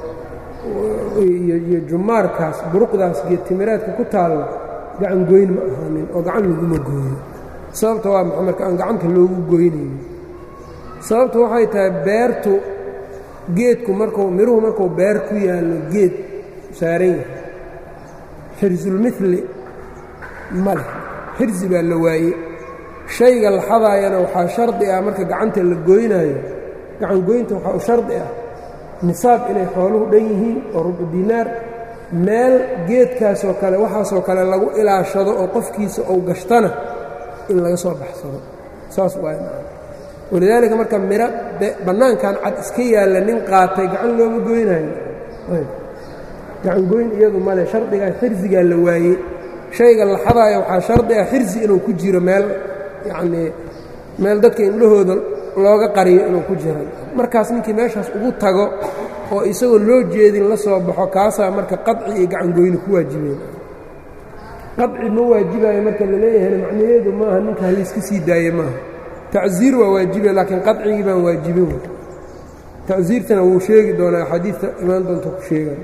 iyo jummaarkaas buruqdaas geed timireedka ku taalla gacan goyn ma ahaanin oo gacan laguma gooyo sababta waa maxa marka aan gacanta loogu goynaynin sababtu waxay tahay beertu geedku markuu miruhu markuu beer ku yaallo geed saaran yahay xirsulmili ma leh xirsi baa la waaye shayga la xadaayana waxaa shardi ah marka gacanta la goynaayo gacan goynta waxaa u shardi ah nisaab inay xooluhu dhan yihiin oo rubu dinaar meel geedkaasoo kale waxaasoo kale lagu ilaashado oo qofkiisa ou gashtana in laga soo baxsado saas waa walidaalika marka miro bannaankan cad iska yaalla nin qaatay gacan looma goynayo gacan goyn iyadu male shardigaa xirsigaa la waayey shayga la xadaayo waxaa shardi ah xirsi inuu ku jiro meel yacnii meel dadka indhahooda looga qariyo inuu ku jiro markaas ninkii meeshaas ugu tago oo isagoo loo jeedin la soo baxo kaasaa marka qadci iyo gacangoyni ku waajibeen qadci ma waajibayo marka la leeyahayna macnaheedu maaha ninka halayska sii daaye maaha tacsiir waa waajibe laakiin qadcigii baan waajibin wey tacsiirtana wuu sheegi doonaa axaadiidta imaan doonta ku sheegan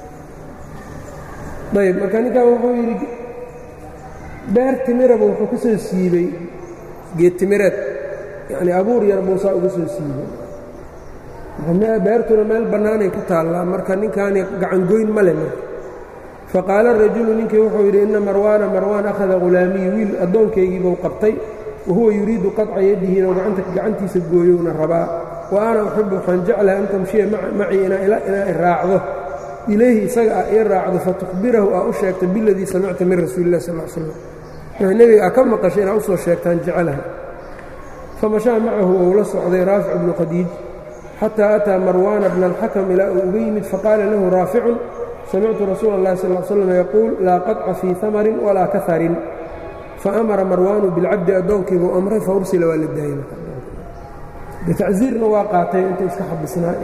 ayb marka ninkan wuxuu yidhi beer timiraba wuxuu ku soo siibay geed timireed yacnii abuur yar buusaa uga soo siibay beertuna meel bannaanay ku taallaa marka ninkaani gacangoyn ma leh marka faqaala rajulu ninkii wuxuu yidhi inna marwaana marwaan akhada ghulaamiyi wiil addoonkaygiibuu qabtay wahuwa yuriidu qaطca yadihi inuu gacantiisa gooyowna rabaa wa ana uxibu waxaan jeclaha an tamshiya macii inaa i raacdo ilayhi isaga ah ii raacdo fatukhbirahu aa u sheegta biladii samicta min rasuuli illahi sal l slam wx nebiga aa ka maqashay inaa u soo sheegtaan jeclaha famashaa macahu ou la socday raafic bnu khadiij xataa ataa marwaana bna alxakam ilaa uu uga yimid faqaala lahu raaficun samictu rasuula اllahi sal l slam yaquul laa qaطca fii hamarin walaa kaharin faamara marwaanu bilcabdi addoonkiibuu amray faursila waa la daayey tacsiirna waa qaatay inta iska xabisnaa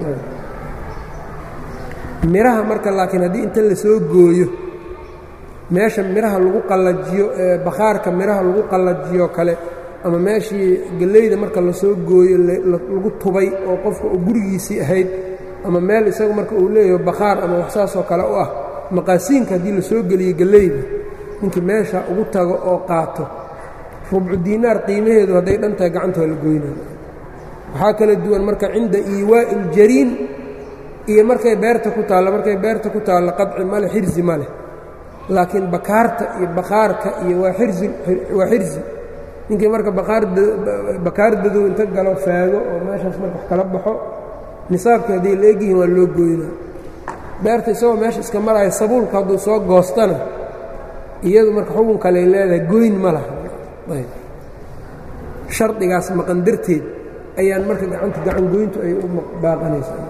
miraha marka laakiin haddii inta la soo gooyo meesha miraha lagu qallajiyo ee bakhaarka miraha lagu qallajiyo kale ama meeshii gellayda marka la soo gooyo lagu tubay oo qofka uu gurigiisii ahayd ama meel isagu marka uu leeyaho bakhaar ama wax saasoo kale u ah maqaasiinka haddii la soo geliyo gellayda ninkii meesha ugu tago oo qaato rubcu diinaar qiimaheedu hadday dhan tahay gacanta waa la goynaya. waxaa kala duwan marka cinda iiwaa'i اljariin iyo markay beerta ku taallo markay beerta ku taallo qadci male xirsi ma leh, laakiin bakaarta iyo bakaarka iyo waa xirsi waa xirsi ninkii marka bakaardadow inta galo faago oo meeshaas marka wax kala baxo nisaabka hadday la egyihiin waa loo goynaa. beerta isagoo meesha iska maraayo sabuulka hadduu soo goostana iyadu marka xukun kaley leedahay goyn ma laha. ayb shardigaas maqan darteed ayaan marka gacanta gacan goyntu ay u baaqanaysaa.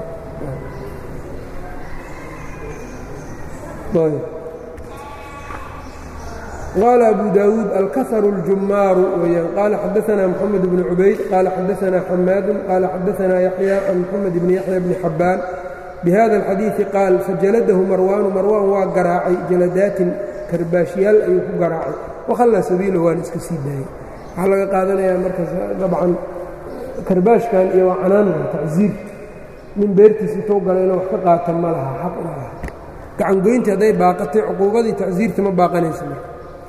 قال أبو داود الكثر الجمار ويان قال حدثنا محمد بن عبيد قال حدثنا حماد قال حدثنا يحيى عن محمد بن يحيى بن حبان بهذا الحديث قال فجلده مروان مروان وقراعي جلدات كرباشيال أيوه قراعي وخلى سبيله وان اسكسيداي حلقة قادنا يا مركز طبعا كرباش كان إيوه عنانه تعزير من بيرتي ستوقع لنا وحقا تم لها حق لها كعن قوينت هذي باقتي عقوبة تعزير تم باقنا يسمى.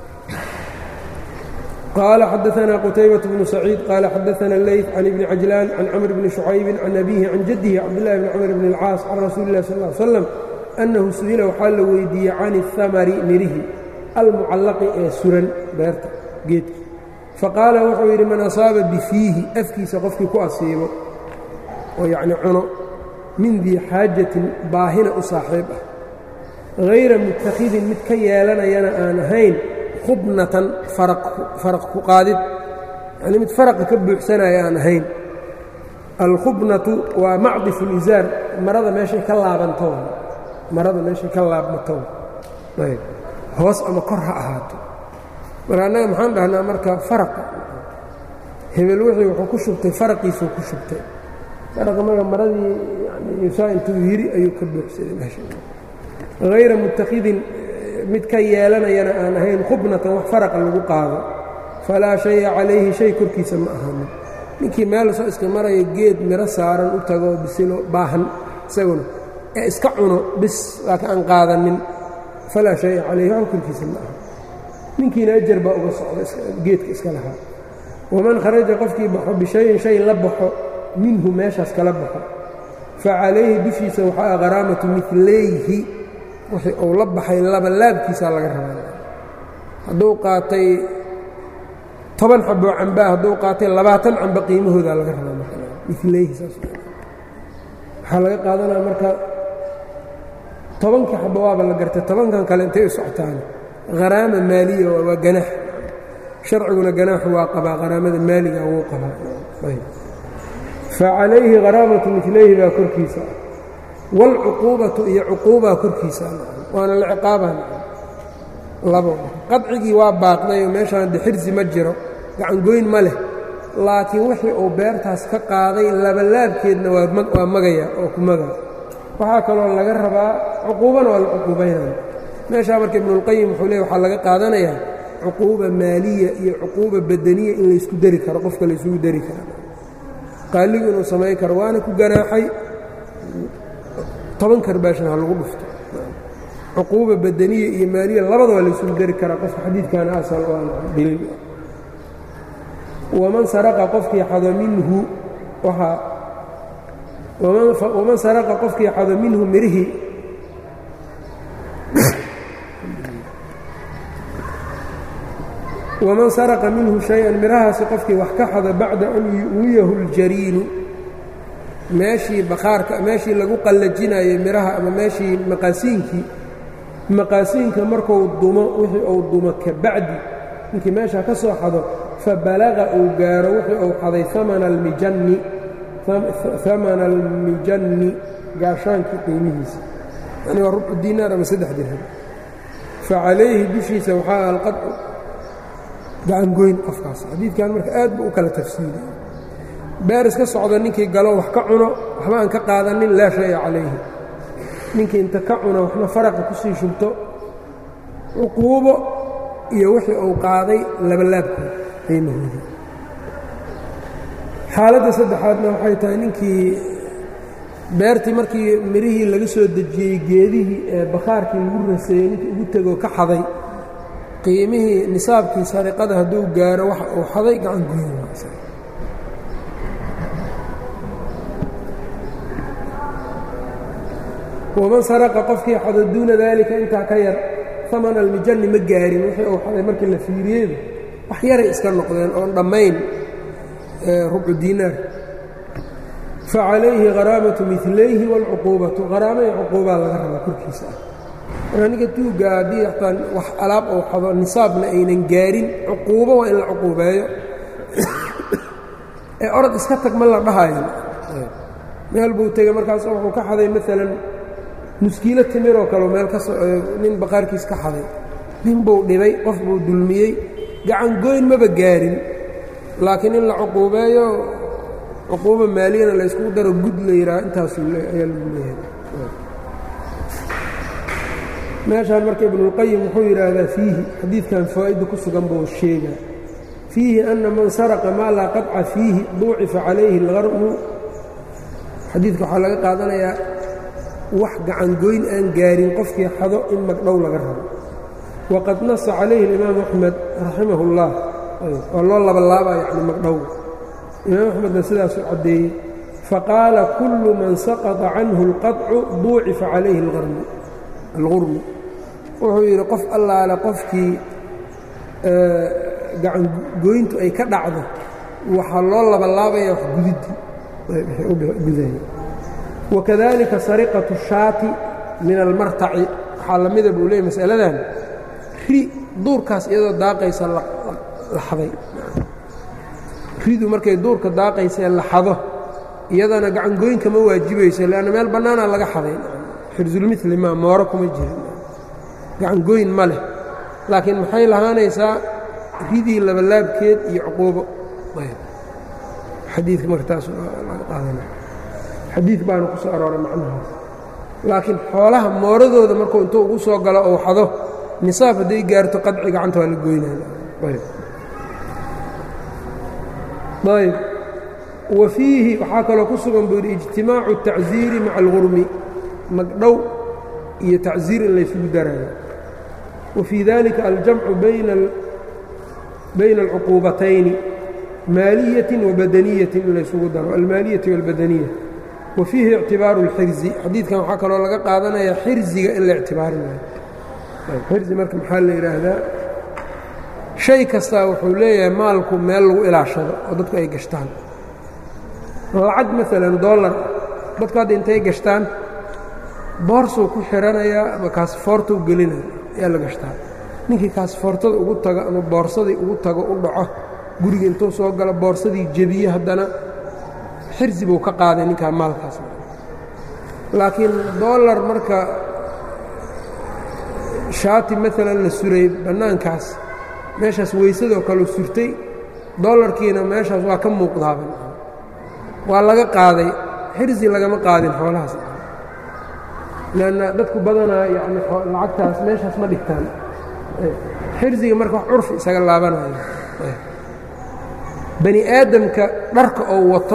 قال حدثنا قتيبة بن سعيد قال حدثنا الليث عن ابن عجلان عن عمرو بن شعيب عن أبيه عن جده عبد الله بن عمرو بن العاص عن رسول الله صلى الله عليه وسلم أنه سئل وحال ويدي عن الثمر مره المعلق سرا بيرتا جيت فقال وحوير من أصاب بفيه أفكي سقفك كأصيبه ويعني عنو من ذي حاجة باهنة أصاحبه غير متخذ متكيالنا ينا آنهين خبنة فرق فرق قادد يعني مت فرق كبح سنة يا نهين. الخبنة ومعضف الإزار مرض ماشي كلاب طول مرض ماشي كلاب طول. طيب هوس أما كره أهاته ورانا محمد أنا مركب فرق هبل وحي وحكشبت فرق يسوي كشبت فرق ما مرض يعني يساعد تغييري أي كبح سنة ماشي غير متخذ mid ka yeelanayana aan ahayn khubnatan wax faraqa lagu qaado falaa shaya calayhi shay korkiisa ma ahaanin. ninkii meel soo iska maraya geed miro saaran u tago bisilo baahan isaguna ee iska cuno bis laakiin aan qaadanin falaa shaya calayhi wax korkiisa ma aha. ninkiina ajar baa uga socda geedka iska lahaa. waman kharaja qofkii baxo bishayin shay la baxo minhu meeshaas kala baxo facalayhi dushiisa waxaa qaraamatu milayhi wixii uu la baxay labalaabkiisa laga rabaa. hadduu qaatay toban xabo camba hadduu qaatay labaatan camba qiimahooda laga rabaa marka milayhi saas waxaa laga qaadanaa marka tobanka xabo waaba la gartay tobankan kale intay u socotaan qaraama maaliya waa ganaax sharciguna ganaaxu waa qabaa qaraamada maaliga wuu qabaa. ayb facalayhi qaraamatu milayhi baa korkiisa والعقوبة هي عقوبة كركيسة وأنا العقابة لابو قطعي واباقنا يوميش عند حرز مجره عن قوين ماله لكن وحي أو بيرتاس كقاضي لبلاب كيدنا ومغيا أو كمغا وحاكا لو لغا ربا عقوبة والعقوبين ماشي أمرك ابن القيم حوليه وحال لغا قادنا يا عقوبة مالية هي عقوبة بدنية إن يسكو دريكا رقفك ليسكو دريكا قال لي إنه سماي كروانك وقناحي toban karbaashna ha lagu dhufto cuquuba badaniya iyo maaliya labadaba la isugu dari karaa qofka xadiidkan asal oo daliil waman saraqa qofkii xado minhu waxa waman waman saraqa qofkii xado minhu mirihi waman saraqa minhu shay-an mirahaasi qofkii wax ka xado bacda an yuwiyahu اljariinu meeshii bakhaarka meeshii lagu qallajinayo miraha ama meeshii maqaasiinkii maqaasiinka markuu dumo wixii uu dumo ka bacdi ninkii meesha ka soo xado fabalaga uu gaaro wixii uu xaday amana almijanni amana almijanni gaashaankii qiimihiisa yani waa rubcu diinaar ama saddex dirham facalayhi dushiisa waxaa alqadcu gacangoyn qofkaas xadiidkan marka aad buu u kala tafsiiliyey beer iska socda ninkii galo wax ka cuno waxba aan ka qaadanin laa shaya calayhi ninkii inta ka cuno waxna faraqa ku sii shubto cuquubo iyo wixii uu qaaday labalaabka qiimahooda. xaaladda saddexaadna waxay tahay ninkii beertii markii mirihii laga soo dejiyey geedihii ee bakhaarkii lagu raseeyey ninkii ugu tegoo ka xaday qiimihii nisaabkii sariqada hadduu gaaro wax uu xaday gacan goyn waman saraqa qofkii xado duuna daalika intaa ka yar amana almijanni ma gaarin wixii uu xaday markii la fiiriyeyba wax yaray iska noqdeen oon dhammayn rubcu diinaar facalayhi haraamatu milayhi wاlcuquubatu haraamo iyo cuquubaa laga rabaa korkiisa ah marka ninka tuugga haddii ataa wax alaab uu xado nisaabna aynan gaarin cuquubo waa in la cuquubeeyo ee orod iska tag ma la dhahayo meel buu tegey markaas wuxuu ka xaday maalan nuskiilo timiroo kaleo meel ka nin baqaarkiis ka xaday nin buu dhibay qof buu dulmiyey gacan goyn maba gaarin laakiin in la cuquubeeyo cuquubo maaliyana la yskugu daro gud la yidhaha intaasuu ayaa lagu leeyahay meeshaan marka ibnuulqayim wuxuu yidhaahdaa fiihi xadiidkan fawaa'idda ku sugan buu sheegaa fiihi ana man saraqa maa laa qadca fiihi duucifa calayhi algarmu xadiidka waxaa laga qaadanayaa wax gacangoyn aan gaarin qofkii xado in magdhow laga rabo waqad nasa calayhi alimaam axmed raximah اllah waa loo labalaabaa yani magdhow imaam axmedna sidaasuu caddeeyey faqaala kullu man saqطa canhu اlqaطcu duucifa calayhi algurmu wuxuu yidhi qof allaale qofkii gacangoyntu ay ka dhacdo waxaa loo labalaabaya wax gudidii wakadalika sariqatu shaati min almartaci waxaa la mida buu leeyay masaladan ri duurkaas iyadoo daaqaysa la xaday ridu markay duurka daaqaysa la xado iyadana gacangoynka ma waajibayso leanna meel bannaana laga xaday xirsulmili ma mooro kuma jirin gacangoyn ma leh laakiin maxay lahaanaysaa ridii labalaabkeed iyo cuquubo xadiidka marka taas laga qaadanaya xadiid baana ku soo arooray macnahaas laakiin xoolaha mooradooda markuu intuu ugu soo galo ou xado nisaab hadday gaarto qadci gacanta waa la goynaya ayb wa fiihi waxaa kaloo ku sugan buu yidhi ijtimaacu الtacziiri maca اlgurmi magdhow iyo tacziir in laysugu daraayo wa fii dalika aljamcu bayna alcuquubatayni maaliyatin wa badaniyatin in laysugu daro almaaliyati wاlbadaniya wa fiihi ictibaaru اlxirzi xadiidkan waxaa kaloo laga qaadanayaa xirziga in la ictibaarinayo xirzi marka maxaa la yidhaahdaa shay kastaa wuxuu leeyahay maalku meel lagu ilaashado oo dadku ay gashtaan lacag maalan dollar dadku hadda intay gashtaan boorsuu ku xiranayaa ama kaasfoortuu gelinaya ayaa la gashtaa ninkii kaasfoortada ugu tago ama boorsadii ugu tago u dhaco guriga intuu soo galo boorsadii jebiye haddana xirsi buu ka qaaday ninkaa maalkaas laakiin dollar marka shaati maalan la suray bannaankaas meeshaas weysadoo kaleu surtay dollarkiina meeshaas waa ka muuqdaaba waa laga qaaday xirsi lagama qaadin xoolahaas lanna dadku badanaa yani lacagtaas meeshaas ma dhigtaan xirsiga marka wax curfi isaga laabanayo bani aadamka dharka oo wato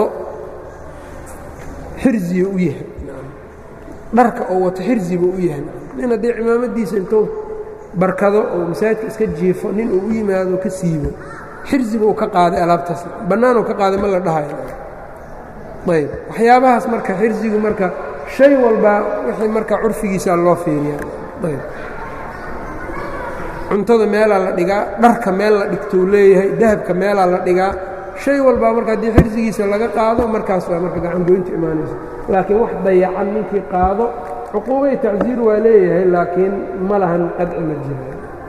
xirsiga u yahay dharka oo wato xirsiba u yahay nin haddii cimaamadiisa intuu barkado oo masaajidka iska jiifo nin uu u yimaado ka siibo xirsiba uu ka qaaday alaabtaas bannaanuu ka qaaday ma la dhahayo ayb waxyaabahaas marka xirsigu marka shay walbaa wixii marka curfigiisa loo fiiriyaa ayb cuntada meelaa la dhigaa dharka meel la dhigtou leeyahay dahabka meelaa la dhigaa shay walbaa marka haddii xirsigiisa laga qaado markaas waa marka gacangoyntu imaanaysa laakiin wax dayacan ninkii qaado cuquubay tacsiir waa leeyahay laakiin ma lahan qadci ma jira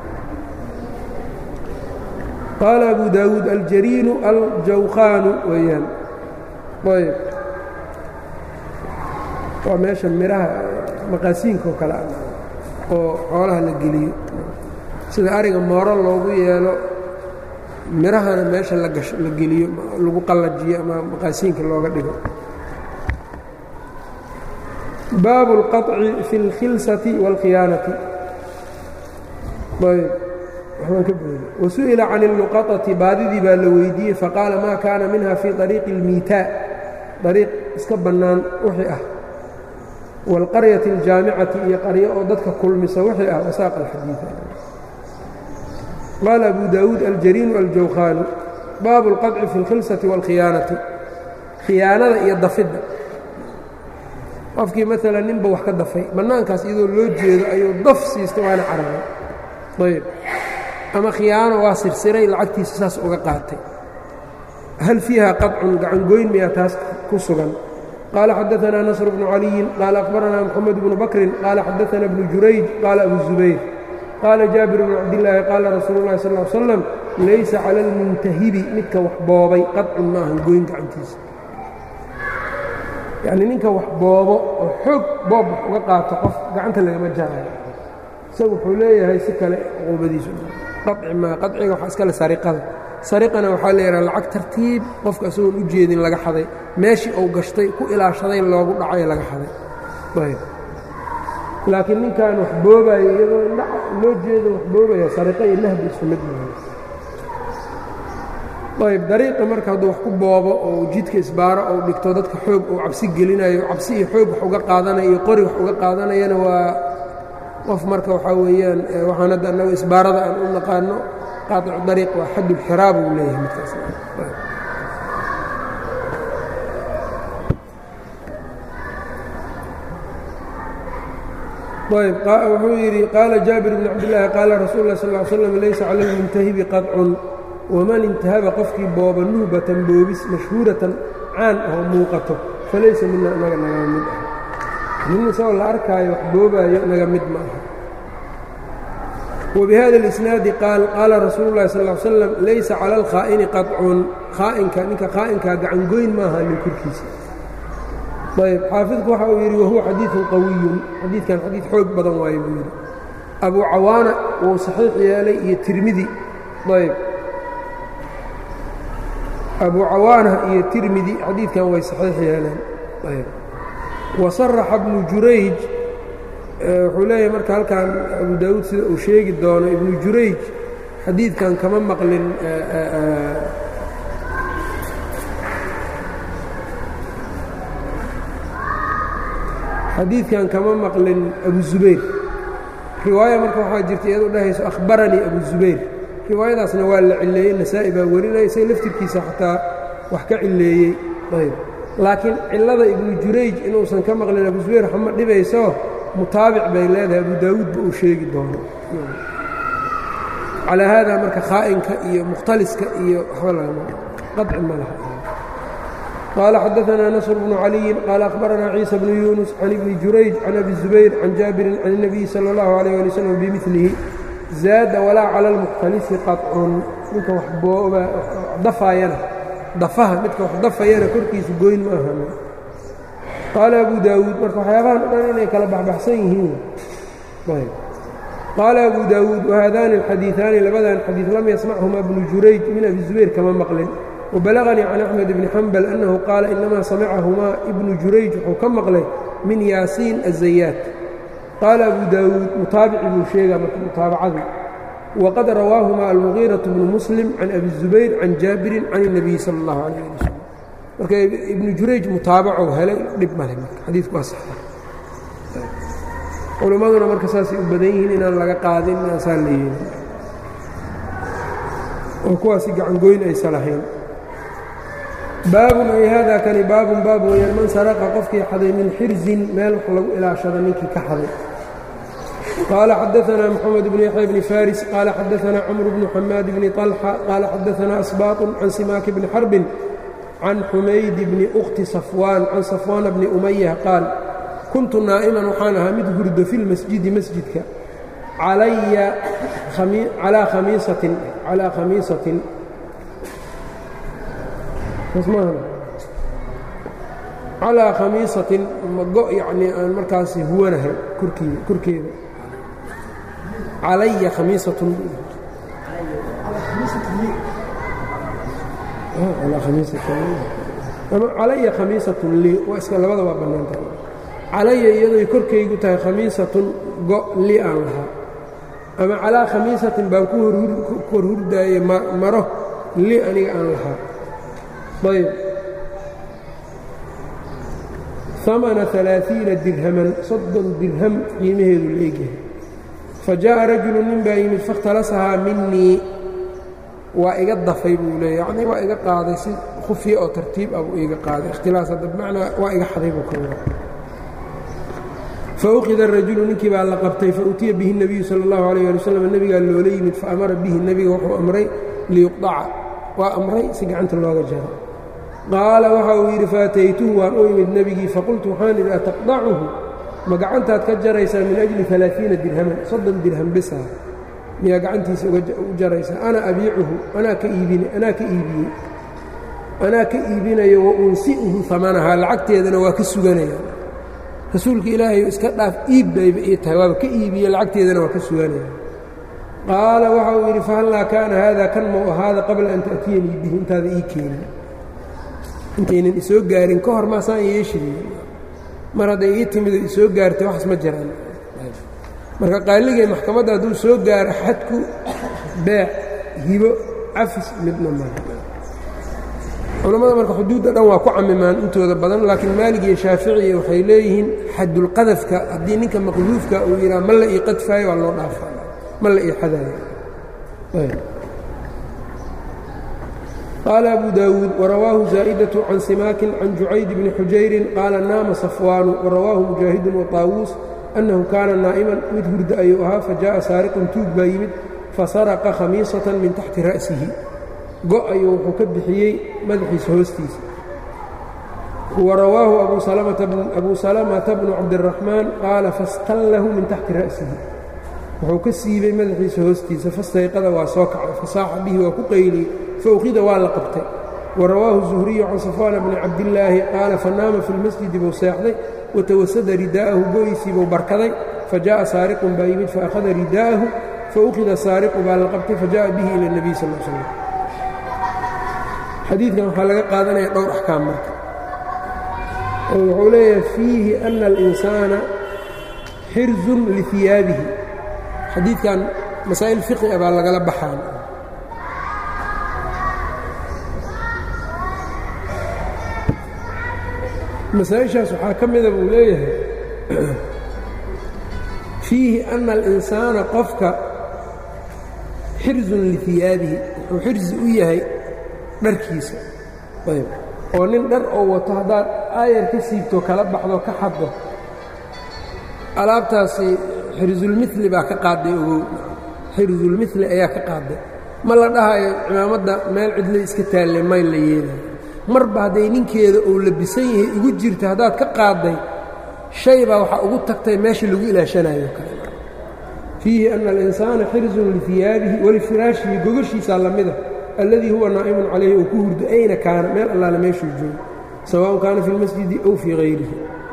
qaala abu daawuud aljariinu aljawqaanu weeyaan ayb waa meesha midhaha maqaasiinka oo kale ah oo xoolaha la geliyo sida ariga mooro loogu yeelo midhahana meesha la gasho la geliyo lagu qallajiyo ama maqaasiinka looga dhigo baabu اlqaطci fi اlkhilsati wاlkhiyaanati ayb waxbaan ka booday wasu'ila can اlluqaطati baadidii baa la weydiiyey faqaala ma kaana minha fii طariiqi اlmiitaa dariiq iska bannaan wixii ah wاlqaryati اljaamicati iyo qaryo oo dadka kulmisa wixii ah wasaaqa alxadiida qaala abu daawuud aljariinu aljawqaanu baabu اlqaطci fi اlkhilsati wاlkhiyaanati khiyaanada iyo dafidda qofkii maalan ninba wax ka dafay bannaankaas iyadoo loo jeedo ayuu daf siista waana carabay ayb ama khiyaano waa sirsiray lacagtiisa saas uga qaatay hal fiiha qaطcun gacangoyn miyaa taas ku sugan qaala xadaanaa nasr bnu caliyin qaala akhbaranaa moxamed bnu bakrin qaala xadaana bnu jurayj qaala abu zubayr qaala jaabir bnu cabdillaahi qaala rasuulu llahi sal l slam laysa cala almuntahibi midka wax boobay qaطcun ma ahan goyn gacantiisa yacni ninka wax boobo oo xoog boob wax uga qaato qof gacanta lagama jarayo isagu wuxuu leeyahay si kale cuquubadiisu qaci maa qaciga waxaa iskale sariqada sariqana waxaa la yidhaha lacag tartiib qofka isagoon u jeedin laga xaday meeshii uu gashtay ku ilaashaday loogu dhacayo laga xaday ayb laakiin ninkan wax boobayo iyadoo loo jeedo wax boobaya sariqa iyo nahbi isku mid maaha ayb dariiqa marka hadduu wax ku boobo oo jidka isbaaro ou dhigto dadka xoog uu cabsi gelinayo cabsi iyo xoog wax uga qaadanayo iyo qori wax uga qaadanayana waa qof marka waxaa weeyaan waxaan hadda annagu isbaarada aan u naqaano qaaicu dariiq waa xaddulxiraab uu leeyahay midkaas ayb wuxuu yidhi qaala jaabir bn cabdillaahi qaala rasuulu lah sal l slam laysa cala almuntahibi qaطcun waman intahaba qofkii booba nuhbatan boobis mashhuuratan caan ahoo muuqato falaysa mina naga naga mid ah nin isagoo la arkaayo wax boobaayo naga mid ma aha wabihada اlisnaadi qaal qaala rasuulu llahi sal l slam laysa cala alkhaa'ini qaطcun khaa'inka ninka khaa'inkaa gacangoyn maaha nin korkiisa ayb xaafidku waxa uu yidhi wahuwa xadiiثun qawiyun xadiidkan xadiid xoog badan waaye buu yidhi abu cawaana wuu saxiix yeelay iyo tirmidi ayb abu cawaana iyo tirmidi xadiidkan way saxiix yeeleen ayb wasaraxa bnu jurayj wuxuu leeyahay marka halkan abu daawuud sida uu sheegi doono ibnu jurayj xadiidkan kama maqlin xadiidkan kama maqlin abu zubayr riwaaya marka waxaa jirta iyadoo dhahayso akhbaranii abu zubayr riwaayadaasna waa la cileeyey nasaa'i baa warinaya isaga laftirkiisa xataa wax ka cileeyey ayb laakiin cillada ibnu jurayj inuusan ka maqlin abu zubayr waxma dhibayso mutaabic bay leedahay abu daawuudba uu sheegi doono calaa haadaa marka khaa'inka iyo mukhtaliska iyo waxba lagama qaci ma laha qaala xadaanaa nasr bnu caliyin qaala akhbaranaa ciisa bnu yuunus can ibni jurayj can abi zubayr can jaabirin can الnabiyi salى اllahu عalيh ali wslam bimilihi zaada walaa cala almukhtalisi qaطcun ninka wax booba dafaayana dafaha midka wax dafayana korkiisa goyn ma ahana qaala abu daawuud marka waxyaabahan o dhan inay kala baxbaxsan yihiin qaala abu daawuud wahadaani alxadiiثaani labadan xadiid lam yasmachumaa bnu jurayj min abi zubayr kama maqlin wabalaganii can axmed bni xambal annahu qaala inamaa samicahumaa ibnu jurayj wuxuu ka maqlay min yaasiin azayaat qaala abu daawuud mutaabici buu sheegaa marka mutaabacadu waqad rawaahumaa almugiiraةu bnu muslim can abi zubayr can jaabirin can الnabiyi salى اllahu عalيh ali wslam marka ibnu jurayj mutaabaco helay dhib male marka xadiidku waa saxa culimmaduna marka saasay u badan yihiin inaan laga qaadin inaasaa la yeelin oo kuwaasi gacangoyn aysa lahayn baabun ay haadaa kani baabun baab weyaan man saraqa qofkii xaday min xirzin meel wax lagu ilaashado ninkii ka xaday qaala xadaanaa moxamed bnu yaxya bni faris qaala xadaanaa camru bnu xamaad bni طalxa qaala xadaanaa asbaaqun can simaaki bni xarbin can xumayd bni ukhti safwaan can safwaana bni umaya qaal kuntu naa'iman waxaan ahaa mid hurdo fi lmasjidi masjidka calaya calaa khamiisatin calaa khamiisatin calaa khamiisatin mago yacnii aan markaasi huwanahay korkii korkeeda calaya khamiisatun ama calaya khamiisatun lii waa iska labada waa bannaantahay calaya iyadoy korkaygu tahay khamiisatun go li aan lahaa ama calaa khamiisatin baan ku hor hurdaayey maro li aniga aan lahaa ayb amana alaaiina dirhaman soddon dirham qiimaheedu la egyahay fajaءa rajulu nin baa yimid fakhtalasahaa minii waa iga dafay buu leeya yacnii waa iga qaaday si khufiya oo tartiib ah buu iga qaaday ikhtilaas hadda bimacnaa waa iga xaday buu ka wada faukhida arajulu ninkii baa la qabtay fautiya bihi الnabiyu salى اllahu عalيه ali waslm nebigaa loola yimid faamara bihi nebiga wuxuu amray liyuqdaca waa amray si gacanta looga jaro qaala waxa uu yidhi faataytuhu waan u imid nebigii faqultu waxaan idhi ataqdacuhu ma gacantaad ka jaraysaa min ajli alaaثiina dirhaman soddon dirham bisaa miyaa gacantiisa u jaraysaa ana abiicuhu anaa ka iibin anaa ka iibiyey anaa ka iibinayo wa unsi'uhu amanahaa lacagteedana waa ka suganaya rasuulka ilaahay iska dhaaf iib bayba ii tahay waaba ka iibiye lacagteedana waa ka suganaya qaala waxa uu yidhi fahallaa kaana haada kan mau ahaada qabla an ta'tiyanii bihi intaada ii keenin intaynan isoo gaarin ka hor maasaan yeeshiri mar hadday ii timid oo isoo gaartay waxas ma jiraan marka qaaligay maxkamadda hadduu soo gaaro xadku beec hibo cafis midna mara culammada marka xuduudda dhan waa ku camimaan intooda badan laakiin maalig iyo shaaficiya waxay leeyihiin xadulqadafka haddii ninka maqduufka uu yidhaha ma la ii qadfaayo waa loo dhaafaa ma la ii xadaayo qaala abu daawuud warawaahu zaa'idatu can simaakin can jucayd bni xujayrin qaala naama safwaanu warawaahu mujaahidun waطaawuus annahu kaana naa'iman mid hurda ayuu ahaa fajaءa saariqun tuug baa yimid fasaraqa khamiisatan min taxti ra'sihi go' ayuu wuxuu ka bixiyey madaxiisa hoostiisa warawaahu abu salamata bnu cabdiraxmaan qaala fastallahu min taxti ra'sihi wuxuu ka siibay madaxiisa hoostiisa fastayqada waa soo kacay fasaaxa bihi waa ku qayliyey faukhida waa la qabtay warawaahu zuhriyu can safwaana bni cabdillaahi qaala fanaama fi lmasjidi buu seexday watawasada ridaa'ahu go'iisii buu barkaday fajaءa saariqun baa yimid faakhada ridaa'ahu faukhida saariqu baa la qabtay fajaءa bihi ila اnebiy sal l slam xadiidkan waxaa laga qaadanaya dhowr axkaam marka oo wuxuu leeyahay fiihi ana alinsaana xirzun lihiyaabihi xadiidkan masaa'il fiqi a baa lagala baxaan masaa-ishaas waxaa ka mida buu leeyahay fiihi ana alinsaana qofka xirzun lihiyaabihi wuxuu xirzi u yahay dharkiisa ayb oo nin dhar oo wato haddaad aayar ka siibto kala baxdo ka xaddo alaabtaasi xirzulmili baa ka qaadday ogow xirzulmili ayaa ka qaadday ma la dhahayo cimaamadda meel cidlay iska taalle may la yeelayo marba hadday ninkeeda uu labisan yahay ugu jirta haddaad ka qaadday shay baa waxaa ugu tagtay meesha lagu ilaashanayo kale fiihi ana alinsaana xirzun lihiyaabihi walifiraashihi gogashiisaa la mida alladii huwa naa'imun calayhi uu ku hurdo ayna kaana meel allaale meeshuu joogo sawaءun kaana fi اlmasjidi aw fii hayrihi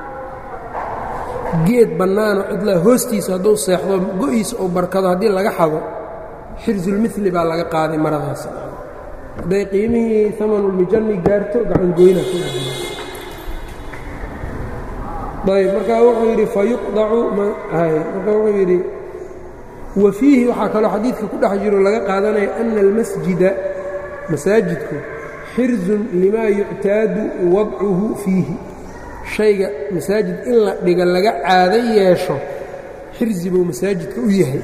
geed bannaano cidlaa hoostiisa hadduu seexdo go'iisa uu barkado haddii laga xado xirzulmili baa laga qaaday maradaas hadday qiimihii amanulmijanni gaarto gacangoyna ayb markaa wuxuu yidhi fayuqdacu marka wuxuu yidhi wa fiihi waxaa kaloo xadiidka ku dhex jiro laga qaadanaya ana almasjida masaajidku xirzun limaa yuctaadu wadcuhu fiihi shayga masaajid in la dhiga laga caado yeesho xirzi buu masaajidka u yahay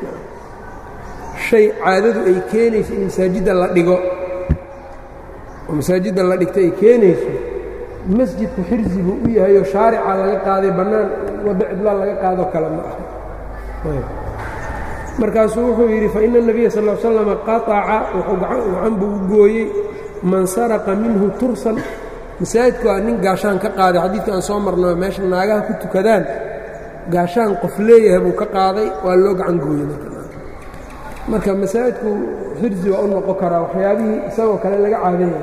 shay caadadu ay keenayso in masaajidda la dhigo oo masaajidda la dhigto ay keenayso masjidku xirzi buu u yahay oo shaarica laga qaaday bannaan waddo cidlaa laga qaadoo kale ma aha markaasuu wuxuu yidhi faina الnabiya sal ا slam qaطaca wuxuu gacan buu u gooyey man saraqa minhu tursan masaajidku waa nin gaashaan ka qaaday xadiidka aan soo marno meesha naagaha ku tukadaan gaashaan qof leeyahay buu ka qaaday waa loo gacan gooyey marka masaajidku xirzi waa u noqon karaa waxyaabihii isagoo kale laga caadaya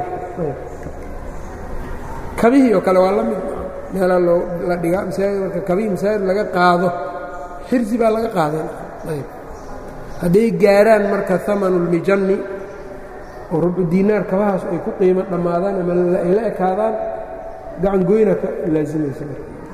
kabihii oo kale waa la mid meelaa la dhigaa marka kabihii masaajid laga qaado xirzi baa laga qaaday hadday gaaraan marka amanulmijanni oo rubcu diinaar kabahaas ay ku qiimo dhammaadaan ama ay la ekaadaan gacan goyna ka laasimaysa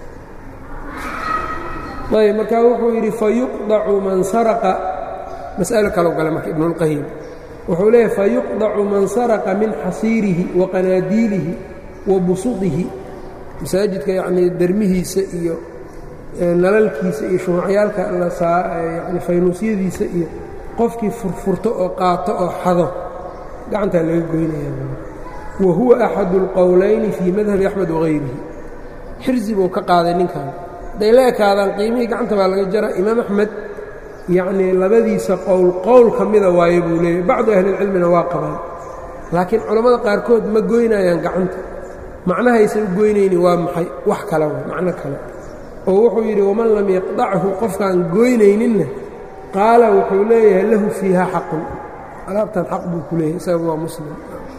ayb markaa wuxuu yidhi fayuqdacu man saraqa mas'alo kaloo gale marka ibnulqayim wuxuu leeyahy fayuqdacu man saraqa min xasiirihi wa qanaadiilihi wa busudihi masaajidka yacnii dermihiisa iyo nalalkiisa iyo shumacyaalka yani faynuusyadiisa iyo qofkii furfurto oo qaato oo xado gacantaa laga goynaya wa huwa axadu اlqowlayni fii madhabi axmed wagayrihi xirsi buu ka qaaday ninkan hadday la ekaadaan qiimihii gacanta baa laga jara imaam axmed yacnii labadiisa qowl qowl ka mida waaye buu leeyahy bacdu ahlilcilmina waa qabaan laakiin culammada qaarkood ma goynayaan gacanta macnahaysan u goynayni waa maxay wax kale wa macno kale oo wuxuu yidhi waman lam yaqdachu qofkaan goynayninna qaala wuxuu leeyahay lahu fiiha xaqun alaabtan xaq buu ku leeyahay isaga waa muslim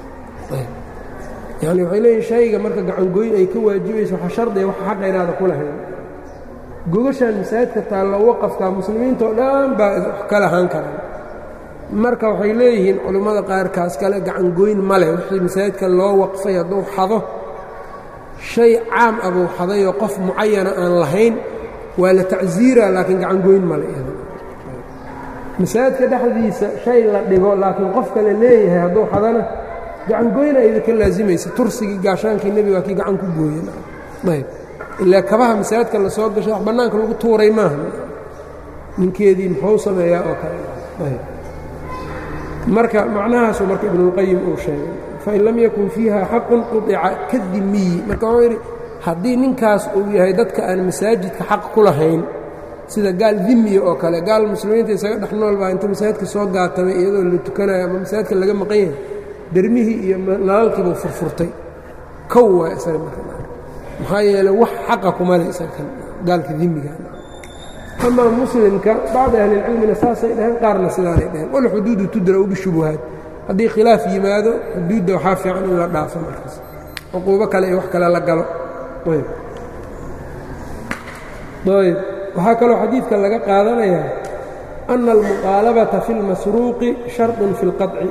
yani waxay leeyihin shayga marka gacangoyn ay ka waajibayso waxa shardiga wax xaqa inaada ku lahayn gogashaan masaajidka taallo waqafka muslimiintao dhan baa wax ka lahaan karaan marka waxay leeyihiin culimmada qaarkaas kale gacangoyn ma leh wixii masaajidka loo waqfay hadduu xado shay caam ah buu xadayoo qof mucayana aan lahayn waa la tacsiira laakiin gacangoyn ma leh masaajidka dhexdiisa shay la dhigo laakiin qof kale leeyahay hadduu xadana gacangoyna idinka laasimaysa tursigii gaashaankii nebiga waa kii gacan ku gooyen ayb ilaa kabaha masaajidka la soo gashay wax bannaanka lagu tuuray maaha ninkeedii muxuu sameeyaa oo kale ayb marka macnahaasuu marka ibnuulqayim uu sheegay fain lam yakun fiiha xaqun qudica kadimiyi marka wuxuu yidhi haddii ninkaas uu yahay dadka aan masaajidka xaq ku lahayn sida gaal dimiya oo kale gaal muslimiinta isaga dhex nool baa inta masaajidka soo gaatamay iyadoo la tukanayo ama masaajidka laga maqan yahay dermihii iyo nalalkiibuu furfurtay kow waa isaga marka maxaa yeeley wax xaqa kuma leh isaga gaalka dimiga amaa muslimka bacdi ahlilcilmina saasay dhaheen qaarna sidaanay dhaheen walxuduudu tudra'u bishubuhaat haddii khilaaf yimaado xuduudda waxaa fiican in la dhaafo markaas cuquubo kale iyo wax kale la galo ayb ayb waxaa kaloo xadiidka laga qaadanayaa ana almuqaalabata fi اlmasruuqi sharطun fi اlqaطci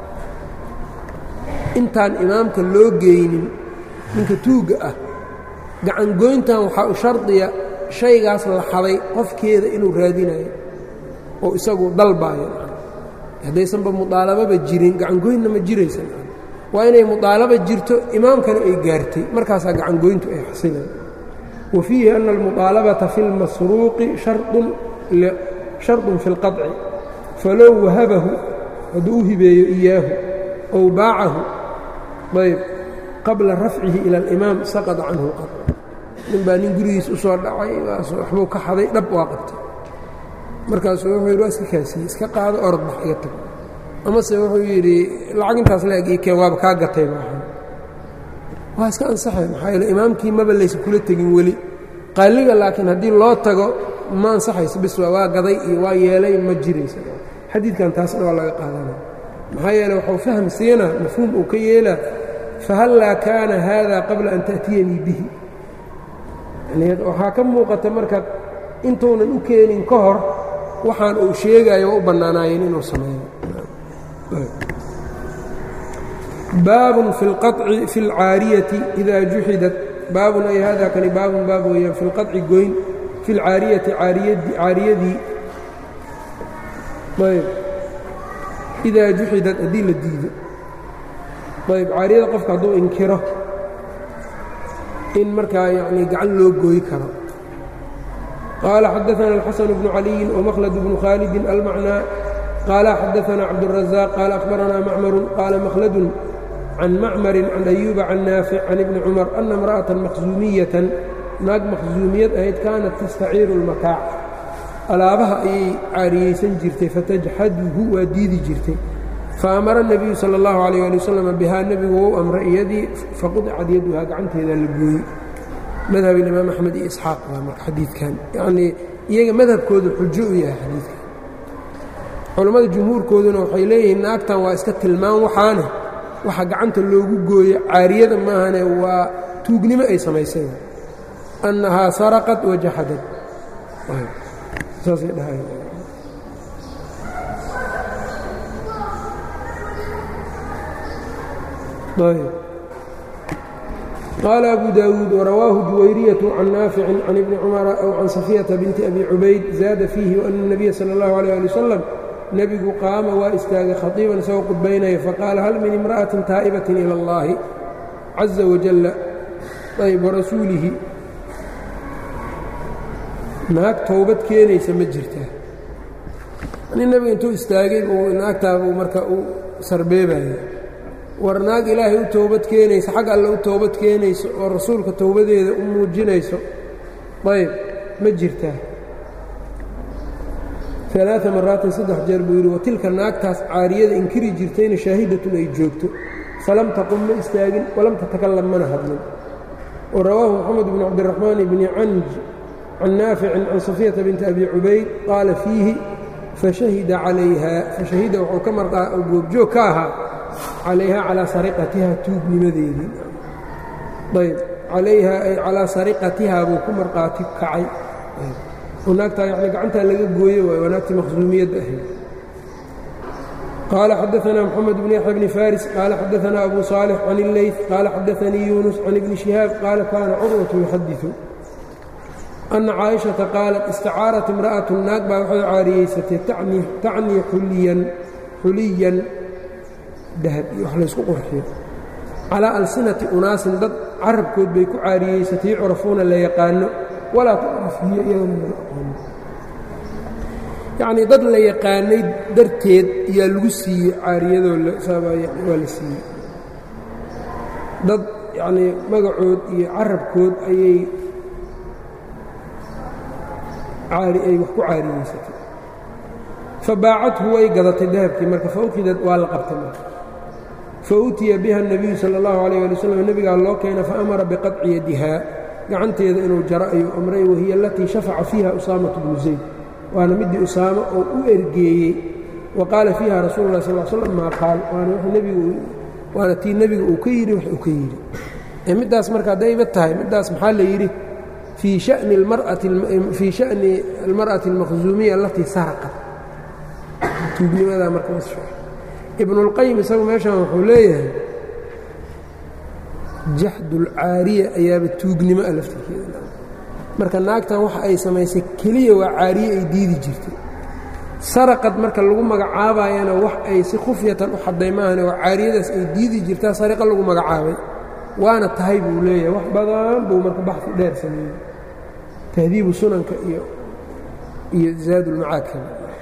intaan imaamka loo geynin ninka tuugga ah gacangoyntan waxaa u shardiya shaygaas la xaday qofkeeda inuu raadinayo oo isagu dalbaayo haddaysanba mudaalababa jirin gacangoynna ma jiraysan waa inay mudaalaba jirto imaamkana ay gaartay markaasaa gacangoyntu ay xasilan wa fiihi ana almuطaalabata fi اlmasruuqi sharطun fi اlqaطci falow wahabahu hadduu u hibeeyo iyaahu ow baacahu ayb qabla rafcihi ila alimaam saqada canhu lqaطc nin baa nin gurigiis u soo dhacay waxbuu ka xaday dhab waa qabtay markaasuu wuxuu yidhi waa iska kaasiyey iska qaado orod bax iga tag amase wuxuu yidhi lacag intaas la eg ii keen waaba kaa gatay maaha waa iska ansaxay maxaa yeele imaamkii maba laysa kula tegin weli qaaliga laakiin haddii loo tago ma ansaxayso bis waa gaday iyo waa yeelay ma jiraysa xadiidkan taasna waa laga qaadanaya maxaa yeele waxuu fahm siinaa mafhuum uu ka yeelaa fahallaa kaana haada qabla an ta'tiyanii bihi yani waxaa ka muuqata marka intuunan u keenin ka hor waxaan uu sheegayo waa u bannaanaayeen inuu sameeyo baabun fi اlqaطci fi اlcaariyati idaa juxidat baabun ay hada kani baabun baab weeyaan fi اlqaطci goyn fi اlcaariyati caariyadii ayb idaa juxidad haddii la diido ayb caariyada qofka hadduu inkiro in markaa yani gacan loo gooyi karo qaala xadaثana الxasan bnu caliyin وmkhlad bnu khaalidin almacnaa qaala xadaثana cabdالraزاaq qaala akhbaranaa macmaru qaala mkhladu can macmari can ayuuba can naafic can ibni cumar ana اmra'aةa makhsuumiyatan naag makhsuumiyad ahayd kaanat tastaciiru اlmataac alaabaha ayay caariyaysan jirtay fatajxaduhu waa diidi jirtay faamara الnabiyu salى اllahu عalيه ali waslm bihaa nebigu wou amray iyadii faqudicad yaduhaa gacanteedaa la gooyey madhab imaam axmed iyo isxaaq waa marka xadiidkan yanii iyaga madhabkooda xujo u yahay xadiidkan culammada jumhuurkooduna waxay leeyihiin naagtan waa iska tilmaan waxaane waxa gacanta loogu gooyo caariyada maahane waa tuugnimo ay samaysay annahaa saraqat wajaxadad saasay dhahay qaal abu daawuud warawaahu juwayriyaة can naaficin can ibni cumara aw can safiyata binti abi cubayd zaada fiihi ana الnabiya salى اllahu عalيه ali wasalam nebigu qaama waa istaagay khaiiban isagoo qudbaynaya faqaala hal min imra'aةi taa'ibaةi ilى اllahi caزa wajala ayb warasuulihi naag toobad keenaysa ma jirtaa nin nebiga intuu istaagay uu naagtaabuu marka u sarbeebayo war naag ilaahay u toobad keenaysa xag alle u toobad keenayso oo rasuulka towbadeeda u muujinayso ayb ma jirtaa ثaلaaثa maraatin saddex jeer buu yidhi watilka naagtaas caariyada inkiri jirtayna shaahidatun ay joogto falam taqum ma istaagin walam tatakalam mana hadlin وrawaahu moxamed bn cabdالرaحmaan bni canj can naaficin can safiyata binti abi cubayd qaala fiihi fashahida calayha fashahida wuxuu ka marqaa goobjoog ka ahaa calayha calaa sariqatiha tuugnimadeedii ayb calayha ay calaa sariqatihaa buu ku marqaati kacay oo naagtaa yani gacantaa laga gooye waay waa naagtii maqsuumiyadda ahayd qaala xadaثna moxamed bn yaxya bni faris qaala xadaثna abu صaalix can اleyث qaala xadaثanii yunus can ibni shihaab qaala kaana curwatu yuxadiثu أنa caaئiشhaةa qaalat istacaarat imra'aة naag baa waxay caariyeysatay tacnii xuliyan xuliyan dahab iyo wax laysku qurxiyo calىa alsinati unaasin dad carabkood bay ku caariyeysatay yucrafuuna la yaqaano walaa tucrafiyo iyadana la aqoono yacnii dad la yaqaanay darteed ayaa lagu siiyey caariyadoo waa la siiyey dad yacnii magacood iyo carabkood ayay ay wax ku caariyeysatay fabaacathu way gadatay dahabkii marka faukidad waa la qabtay marka fautiya biha الnabiyu salى اllahu عalيه ali wslam nebigaa loo keena faamara biqaطci yadihaa gacanteeda inuu jaro ayuu amray wahiya alatii shafaca fiiha usaamatu bnu zayd waana midii usaamo oo u ergeeyey wa qaala fiiha rasuulu lah sal slam maa qaal waana tii nebiga uu ka yidhi wax uu ka yidhi ee middaas marka haddayba tahay middaas maxaa la yidhi fii shani fii sha'ni almar'ati almaqsuumiya alatii saraqat tuugnimadaa marka ibnulqayim isagu meeshan wuxuu leeyahay jaxdulcaariya ayaaba tuugnimo a laftirkeeda marka naagtan waxa ay samaysay keliya waa caariye ay diidi jirtay saraqad marka lagu magacaabayana wax ay si khufyatan u xadday maahane oo caariyadaas ay diidi jirtaa sariqa lagu magacaabay waana tahay buu leeyahay wax badan buu marka baxsi dheer sameeyey tahdiibu sunanka iyo iyo zaadulmacaadka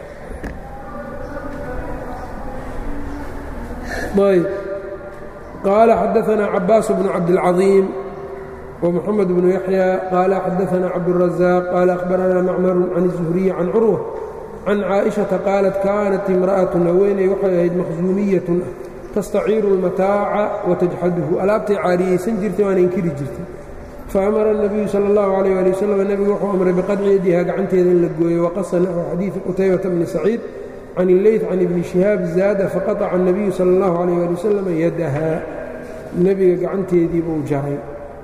ayb qaala xadaثna cabaas bnu cabdالcaظiim ومحمد بن يحيى قال xadaثna cabdالرزاq qaala أخbarana macmar can الزهriي can curوة can caaئiشhaةa qaalat kaanat imرأaة haweeney waxay ahayd maqsuumiyaة ah tastaciiru الmataaca watajxaduhu alaabtay caariyeysan jirtay waana inkiri jirtay faamara النabiyu salى الlahu عalيه alي wsلم nebigu wuxuu amray biqadci yadiha gacanteeda in la gooyo waqasa naxو xadiiثi qutaybata bni saciid can اleyث can ibni شihaab zaada faqaطca الnabiyu salى الlahu عalيه alي wsلم yadaha nebiga gacanteedii buu jaray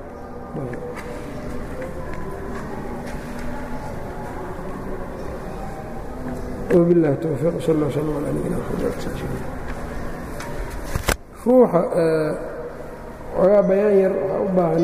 وبالله التوفيق صلى الله وسلم على نبينا محمد ruuxa ogaa bayaan yar waxaa u baahan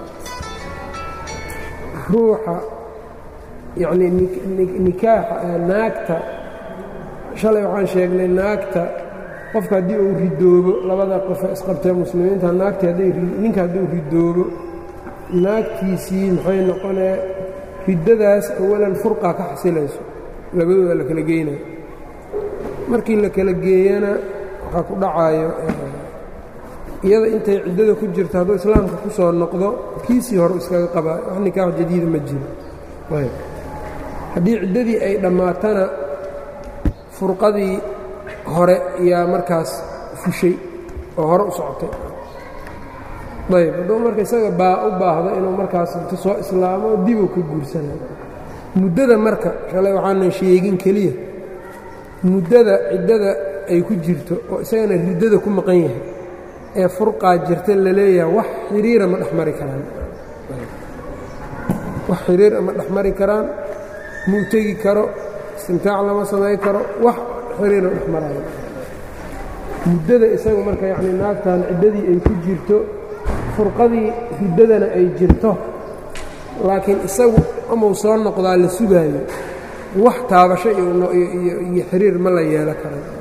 ruuxa yacnii nikaaxa naagta shalay waxaan sheegnay naagta qofka haddii uu ridoobo labada qofe isqabtee muslimiinta naagti hadday ninka hadduu ridoobo naagtiisii maxay noqonee riddadaas awalan furqaa ka xasilayso labadooda la kala geynayo markii la kala geeyana waxaa ku dhacaayo iyada intay ciddada ku jirto hadduu islaamka ku soo noqdo kiisii hore iskaga qabaa wax nikaax jadiida ma jiro haddii ciddadii ay dhammaatana furqadii hore yaa markaas fushay oo hore u socotay ayb hadduu marka isaga baa u baahdo inuu markaas inta soo islaamo dibuu ka guursanayo muddada marka shalay waxaanan sheegin keliya muddada ciddada ay ku jirto oo isagana riddada ku maqan yahay ee furqaa jirta la leeyahay wax xiriira ma dhexmari karaan wax xiriira ma dhexmari karaan muu tegi karo istimtaac lama samay karo wax xiriira dhexmarayo muddada isaga marka yacni naagtan ciddadii ay ku jirto furqadii riddadana ay jirto laakiin isagu amau soo noqdaa la sugaayo wax taabasho iyo xiriir ma la yeelo karo